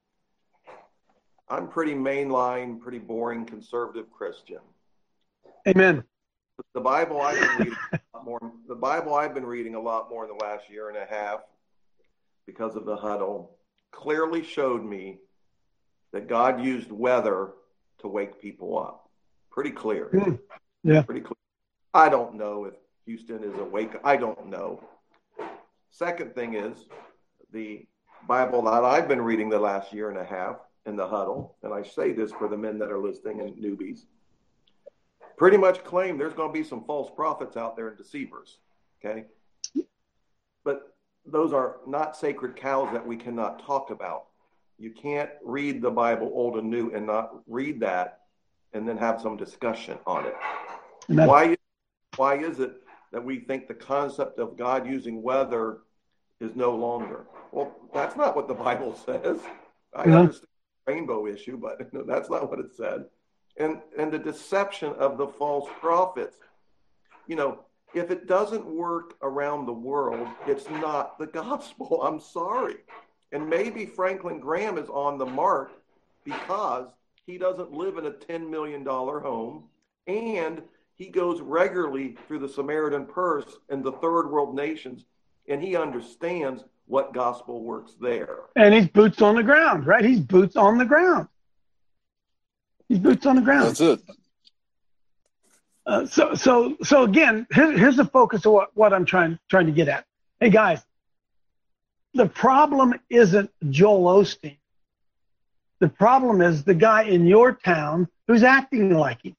I'm pretty mainline, pretty boring conservative Christian. Amen. The Bible I've been reading a lot more. The Bible I've been reading a lot more in the last year and a half, because of the huddle, clearly showed me that God used weather to wake people up. Pretty clear. Mm. Yeah. Pretty clear. I don't know if Houston is awake. I don't know. Second thing is, the Bible that I've been reading the last year and a half in the huddle, and I say this for the men that are listening and newbies, pretty much claim there's going to be some false prophets out there and deceivers, okay? But those are not sacred cows that we cannot talk about. You can't read the Bible old and new and not read that and then have some discussion on it. Amen. Why, why is it that we think the concept of God using weather is no longer? Well, that's not what the Bible says. I Yeah. understand the rainbow issue, but no, that's not what it said. And and the deception of the false prophets. You know, if it doesn't work around the world, it's not the gospel. I'm sorry. And maybe Franklin Graham is on the mark because he doesn't live in a ten million dollars home, and he goes regularly through the Samaritan Purse in the third world nations, and he understands what gospel works there. And he's boots on the ground, right? He's boots on the ground. He's boots on the ground. That's it. Uh, so, so, so again, here, here's the focus of what, what I'm trying trying to get at. Hey guys, the problem isn't Joel Osteen. The problem is the guy in your town who's acting like him.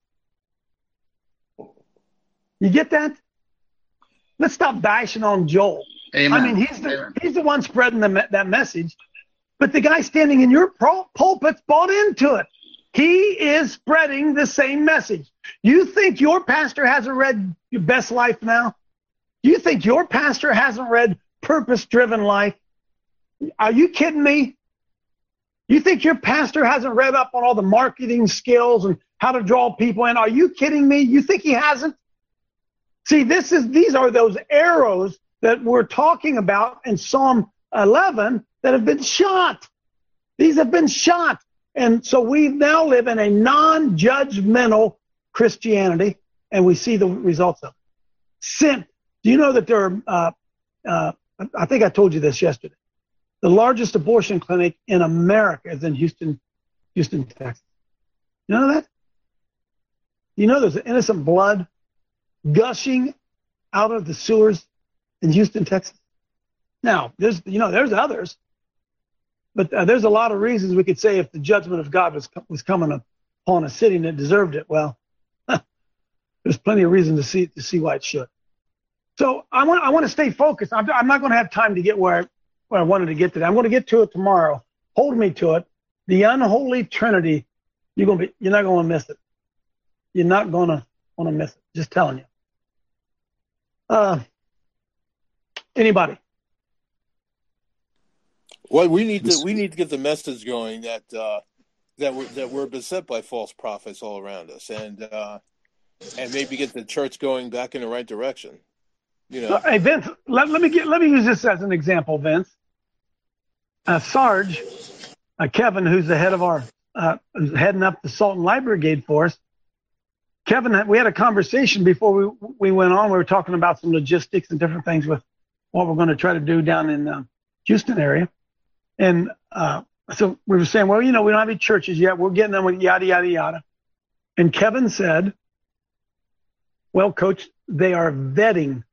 You get that? Let's stop bashing on Joel. Amen. I mean, he's the he's the one spreading the, that message, but the guy standing in your pul- pulpit's bought into it. He is spreading the same message. You think your pastor hasn't read Your Best Life Now? You think your pastor hasn't read Purpose Driven Life? Are you kidding me? You think your pastor hasn't read up on all the marketing skills and how to draw people in? Are you kidding me? You think he hasn't? See, this is these are those arrows that we're talking about in Psalm eleven that have been shot. These have been shot. And so we now live in a non-judgmental Christianity, and we see the results of it. Sin. Do you know that there are, uh, uh, I think I told you this yesterday, the largest abortion clinic in America is in Houston, Houston, Texas. You know that? You know there's innocent blood gushing out of the sewers in Houston, Texas? Now, there's, you know, there's others. But uh, there's a lot of reasons we could say if the judgment of God was was coming upon a city and it deserved it, well, there's plenty of reason to see to see why it should. So I want I want to stay focused. I'm, I'm not going to have time to get where I, where I wanted to get today. I'm going to get to it tomorrow. Hold me to it. The unholy Trinity. You're going to be. You're not going to miss it. You're not going to want to miss it. Just telling you. Uh, anybody? Well, we need to we need to get the message going that uh, that we're that we're beset by false prophets all around us, and uh, and maybe get the church going back in the right direction. You know, hey Vince, let, let me get let me use this as an example, Vince. Uh, Sarge, uh, Kevin, who's the head of our uh, who's heading up the Salt and Light Brigade for us. Kevin, we had a conversation before we we went on. We were talking about some logistics and different things with what we're going to try to do down in uh, Houston area. And uh, so we were saying, well, you know, we don't have any churches yet. We're getting them with yada, yada, yada. And Kevin said, well, Coach, they are vetting,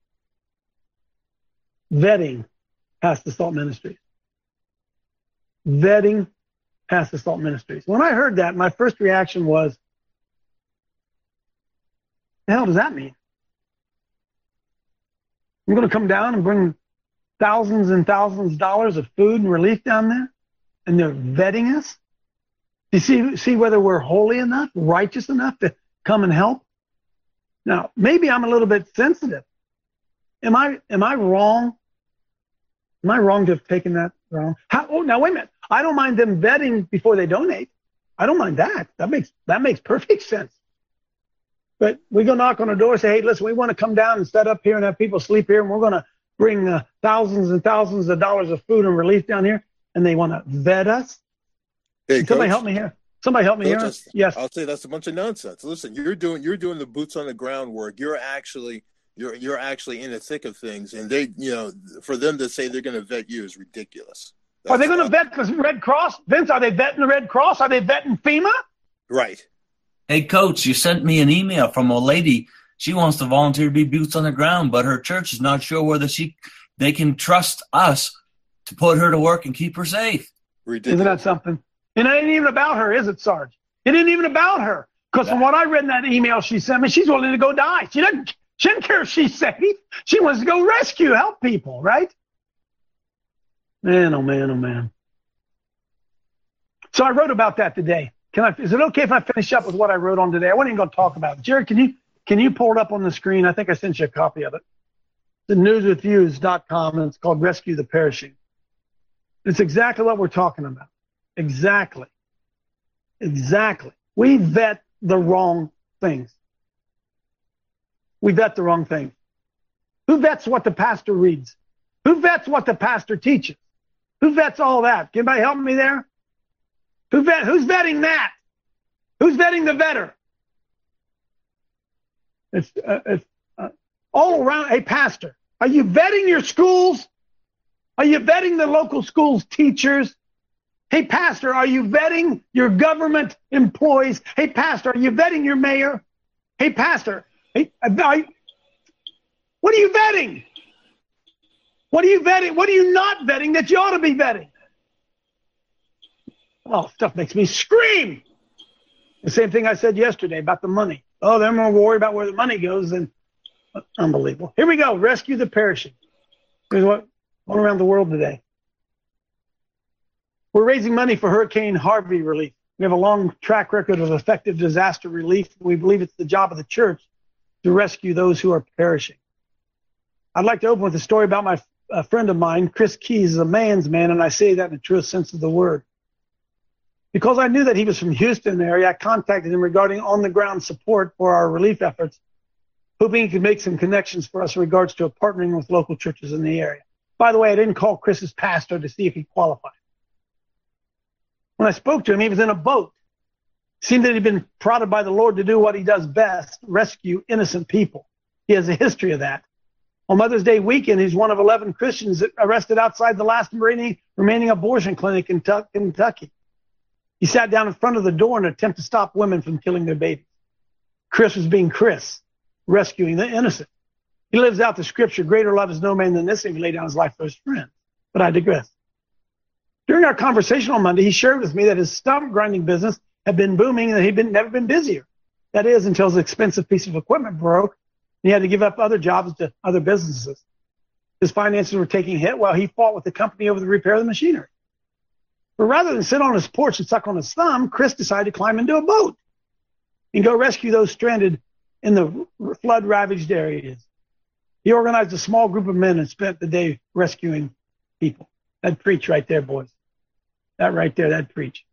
vetting past the Salt Ministries. Vetting past the Salt Ministries. When I heard that, my first reaction was, the hell does that mean? I'm going to come down and bring thousands and thousands of dollars of food and relief down there, and they're vetting us. You see, see whether we're holy enough, righteous enough to come and help. Now, maybe I'm a little bit sensitive. Am I? Am I wrong? Am I wrong to have taken that wrong? How, oh, now wait a minute. I don't mind them vetting before they donate. I don't mind that. That makes that makes perfect sense. But we go knock on the door and say, hey, listen, we want to come down and set up here and have people sleep here, and we're going to bring uh, thousands and thousands of dollars of food and relief down here, and they want to vet us. Hey, somebody Coach, help me here. Somebody help me Coach, here. I'll, Yes. I'll say that's a bunch of nonsense. Listen, you're doing you're doing the boots on the ground work. You're actually you're you're actually in the thick of things, and they you know for them to say they're going to vet you is ridiculous. That's are they going to vet the Red Cross, Vince? Are they vetting the Red Cross? Are they vetting FEMA? Right. Hey, Coach, you sent me an email from a lady. She wants to volunteer to be boots on the ground, but her church is not sure whether she they can trust us to put her to work and keep her safe. Ridiculous. Isn't that something? And it ain't even about her, is it, Sarge? It ain't even about her. Because from what I read in that email she sent me, she's willing to go die. She doesn't, she doesn't care if she's safe. She wants to go rescue, help people, right? Man, oh, man, oh, man. So I wrote about that today. Can I? Is it okay if I finish up with what I wrote on today? I wasn't even going to talk about it. Jared, can you can you pull it up on the screen? I think I sent you a copy of it. It's news with views dot com, and it's called Rescue the Perishing. It's exactly what we're talking about. Exactly. Exactly. We vet the wrong things. We vet the wrong things. Who vets what the pastor reads? Who vets what the pastor teaches? Who vets all that? Can anybody help me there? Who vet, who's vetting that? Who's vetting the vetter? It's, uh, it's uh, all around. Hey, pastor, are you vetting your schools? Are you vetting the local schools' teachers? Hey, pastor, are you vetting your government employees? Hey, pastor, are you vetting your mayor? Hey, pastor, hey, I, what are you vetting? What are you vetting? What are you not vetting that you ought to be vetting? Oh, stuff makes me scream. The same thing I said yesterday about the money. Oh, they're more worried about where the money goes than unbelievable. Here we go. Rescue the perishing. Here's what going around the world today. We're raising money for Hurricane Harvey relief. We have a long track record of effective disaster relief. We believe it's the job of the church to rescue those who are perishing. I'd like to open with a story about my a friend of mine. Chris Keys is a man's man, and I say that in the truest sense of the word. Because I knew that he was from Houston area, I contacted him regarding on-the-ground support for our relief efforts, hoping he could make some connections for us in regards to partnering with local churches in the area. By the way, I didn't call Chris's pastor to see if he qualified. When I spoke to him, he was in a boat. It seemed that he'd been prodded by the Lord to do what he does best, rescue innocent people. He has a history of that. On Mother's Day weekend, he's one of eleven Christians arrested outside the last remaining, remaining abortion clinic in Kentucky. He sat down in front of the door in an attempt to stop women from killing their babies. Chris was being Chris, rescuing the innocent. He lives out the scripture, greater love is no man than this, and he laid down his life for his friends. But I digress. During our conversation on Monday, he shared with me that his stomach grinding business had been booming and that he'd been, never been busier. That is, until his expensive piece of equipment broke, and he had to give up other jobs to other businesses. His finances were taking a hit while he fought with the company over the repair of the machinery. But rather than sit on his porch and suck on his thumb, Chris decided to climb into a boat and go rescue those stranded in the flood-ravaged areas. He organized a small group of men and spent the day rescuing people. That'd preach right there, boys. That right there, that'd preach.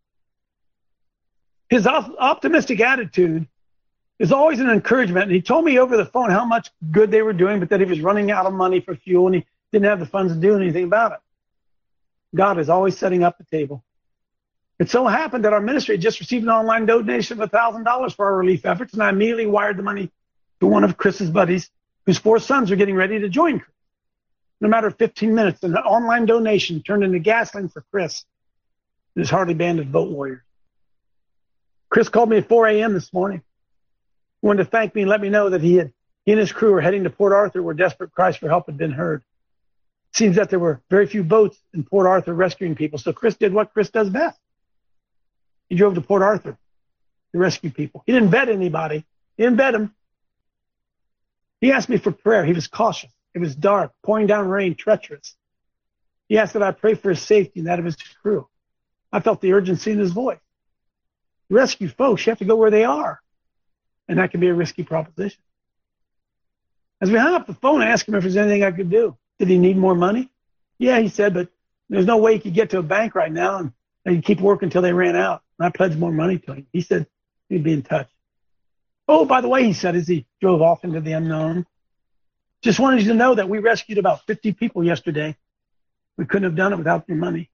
His op- optimistic attitude is always an encouragement. And he told me over the phone how much good they were doing, but that he was running out of money for fuel and he didn't have the funds to do anything about it. God is always setting up the table. It so happened that our ministry had just received an online donation of one thousand dollars for our relief efforts, and I immediately wired the money to one of Chris's buddies whose four sons are getting ready to join Chris. In a matter of fifteen minutes, an online donation turned into gasoline for Chris and his Harley band of boat warriors. Chris called me at four a.m. this morning. He wanted to thank me and let me know that he had he and his crew were heading to Port Arthur, where desperate cries for help had been heard. It seems that there were very few boats in Port Arthur rescuing people, so Chris did what Chris does best. He drove to Port Arthur to rescue people. He didn't vet anybody. He didn't vet them. He asked me for prayer. He was cautious. It was dark, pouring down rain, treacherous. He asked that I pray for his safety and that of his crew. I felt the urgency in his voice. To rescue folks, you have to go where they are, and that can be a risky proposition. As we hung up the phone, I asked him if there's anything I could do. Did he need more money? Yeah, he said, but there's no way he could get to a bank right now, and he'd keep working until they ran out. And I pledged more money to him. He said he'd be in touch. Oh, by the way, he said as he drove off into the unknown, just wanted you to know that we rescued about fifty people yesterday. We couldn't have done it without your money.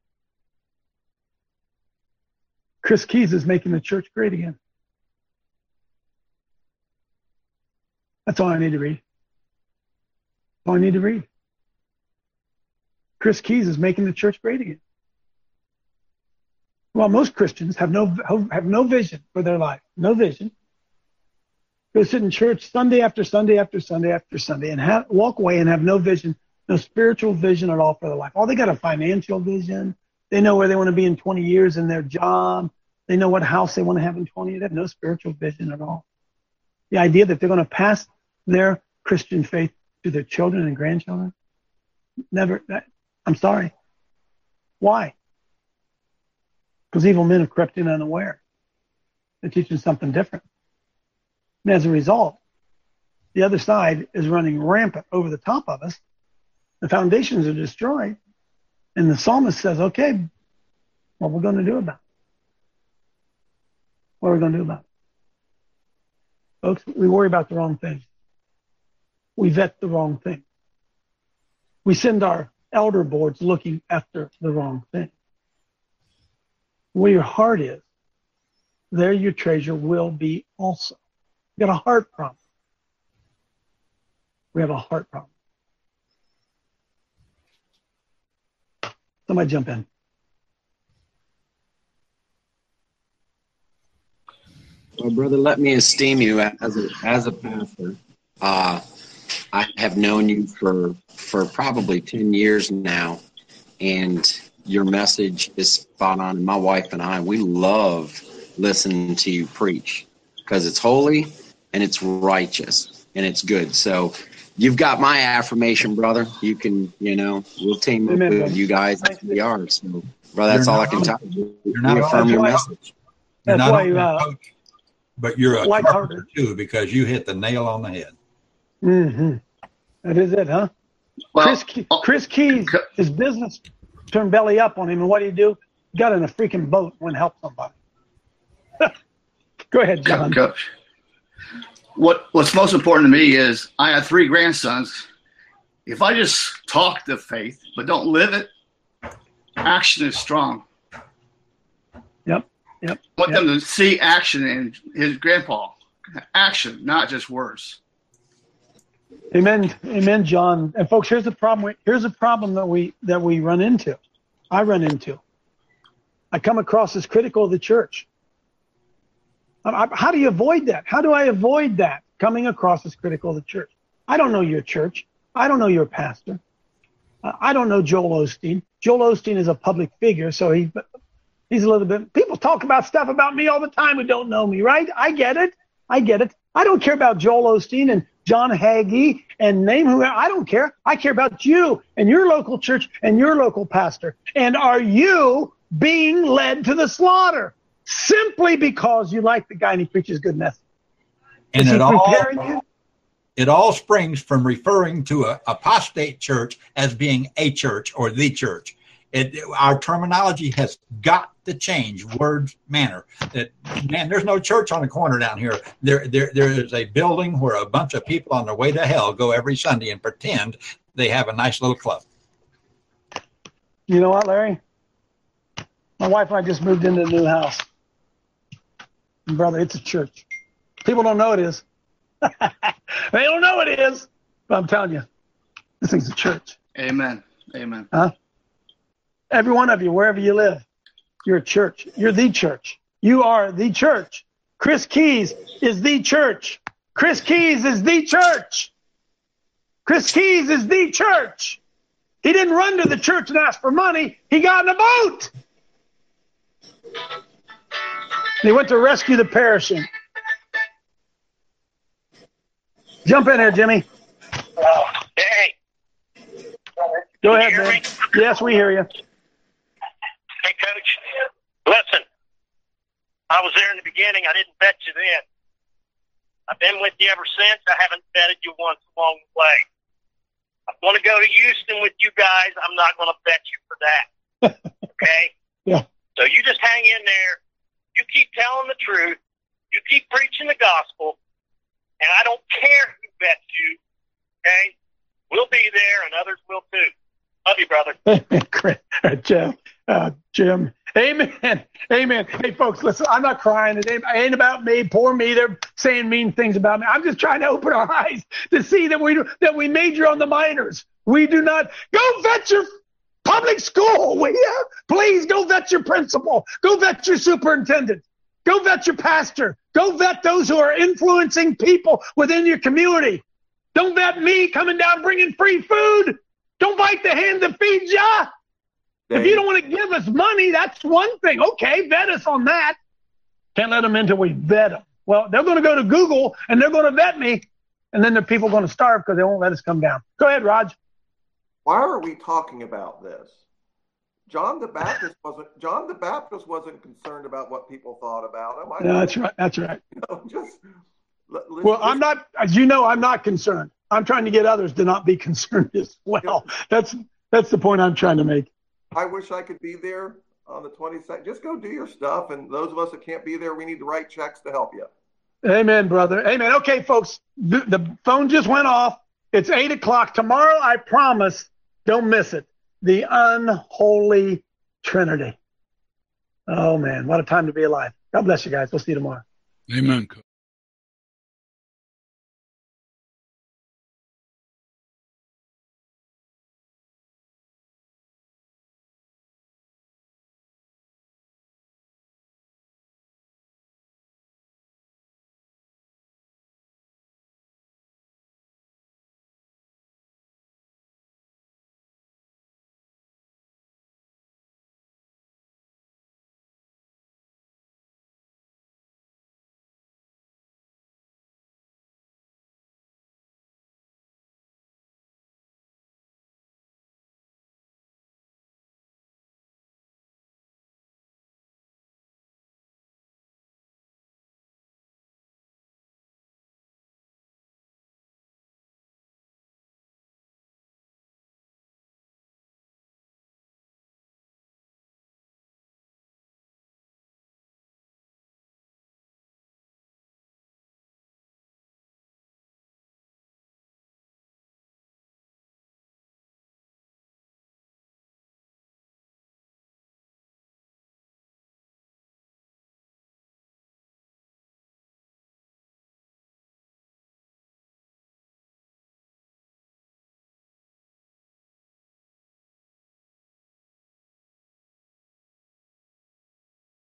Chris Keys is making the church great again. That's all I need to read. That's all I need to read. Chris Keys is making the church great again. While most Christians have no have no vision for their life, no vision, go sit in church Sunday after Sunday after Sunday after Sunday and have, walk away and have no vision, no spiritual vision at all for their life. Oh, they got a financial vision. They know where they want to be in twenty years in their job. They know what house they want to have in twenty years. They have no spiritual vision at all. The idea that they're going to pass their Christian faith to their children and grandchildren, never. That, I'm sorry. Why? Because evil men have crept in unaware. They're teaching something different. And as a result, the other side is running rampant over the top of us. The foundations are destroyed. And the psalmist says, okay, what are we going to do about it? What are we going to do about it? Folks, we worry about the wrong thing. We vet the wrong thing. We send our elder boards looking after the wrong thing. Where your heart is, there your treasure will be also. You got a heart problem. We have a heart problem. Somebody jump in. Well, brother, let me esteem you as a, as a pastor. Uh, I have known you for for probably ten years now, and your message is spot on. My wife and I, we love listening to you preach because it's holy and it's righteous and it's good. So you've got my affirmation, brother. You can, you know, we'll team up Amen, with brother. you guys as we are. So, brother, that's You're all I not can only- tell you. You're not We affirm only- your message. You're That's not why only you, a uh, coach, but you're a lighthearted. carpenter too, because you hit the nail on the head. Mm-hmm. That is it, huh? Well, Chris Ke- Chris Keys, his business turned belly up on him, and what did he do? He got in a freaking boat and went help somebody. Go ahead, John. Coach. What What's most important to me is I have three grandsons. If I just talk the faith but don't live it, action is strong. Yep. Yep. I want yep. them to see action in his grandpa. Action, not just words. Amen. Amen, John. And folks, here's the problem. Here's a problem that we that we run into. I run into. I come across as critical of the church. I, I, how do you avoid that? How do I avoid that? Coming across as critical of the church. I don't know your church. I don't know your pastor. Uh, I don't know Joel Osteen. Joel Osteen is a public figure, so he he's a little bit. People talk about stuff about me all the time who don't know me, right? I get it. I get it. I don't care about Joel Osteen and John Hagee and name who. I don't care. I care about you and your local church and your local pastor. And are you being led to the slaughter simply because you like the guy and he preaches good message? And Is he it all, preparing you? it all springs from referring to a apostate church as being a church or the church. It, our terminology has got to change, words, manner. That, man, there's no church on the corner down here. There, there, there is a building where a bunch of people on their way to hell go every Sunday and pretend they have a nice little club. You know what, Larry? My wife and I just moved into a new house. And brother, it's a church. People don't know it is. They don't know it is. But I'm telling you, this thing's a church. Amen. Amen. Huh? Every one of you, wherever you live, you're a church. You're the church. You are the church. Chris Keys is the church. Chris Keys is the church. Chris Keys is the church. He didn't run to the church and ask for money. He got in a boat. He went to rescue the perishing. Jump in here, Jimmy. Hey. Go ahead, you hear man. me? Yes, we hear you. Hey, Coach. Listen, I was there in the beginning. I didn't bet you then. I've been with you ever since. I haven't betted you once along the way. I want to go to Houston with you guys. I'm not going to bet you for that. Okay? Yeah. So you just hang in there. You keep telling the truth. You keep preaching the gospel. And I don't care who bets you. Okay? We'll be there, and others will too. Love you, brother. Amen, Chris, uh, Jim. Uh, Jim. Amen. Amen. Hey, folks, listen, I'm not crying. It ain't, it ain't about me. Poor me. They're saying mean things about me. I'm just trying to open our eyes to see that we that we major on the minors. We do not. Go vet your public school, will you? Please go vet your principal. Go vet your superintendent. Go vet your pastor. Go vet those who are influencing people within your community. Don't vet me coming down bringing free food. Don't bite the hand that feeds ya. If you don't want to give us money, that's one thing. Okay, vet us on that. Can't let them in until we vet them. Well, they're going to go to Google, and they're going to vet me, and then the people are going to starve because they won't let us come down. Go ahead, Raj. Why are we talking about this? John the Baptist wasn't John the Baptist wasn't concerned about what people thought about him. I Yeah, that's right. That's right. You know, just, let, Well, I'm not, as you know, I'm not concerned. I'm trying to get others to not be concerned as well. That's that's the point I'm trying to make. I wish I could be there on the twenty-second. Just go do your stuff. And those of us that can't be there, we need to write checks to help you. Amen, brother. Amen. Okay, folks, the, the phone just went off. It's eight o'clock. Tomorrow, I promise, don't miss it. The unholy Trinity. Oh, man, what a time to be alive. God bless you guys. We'll see you tomorrow. Amen.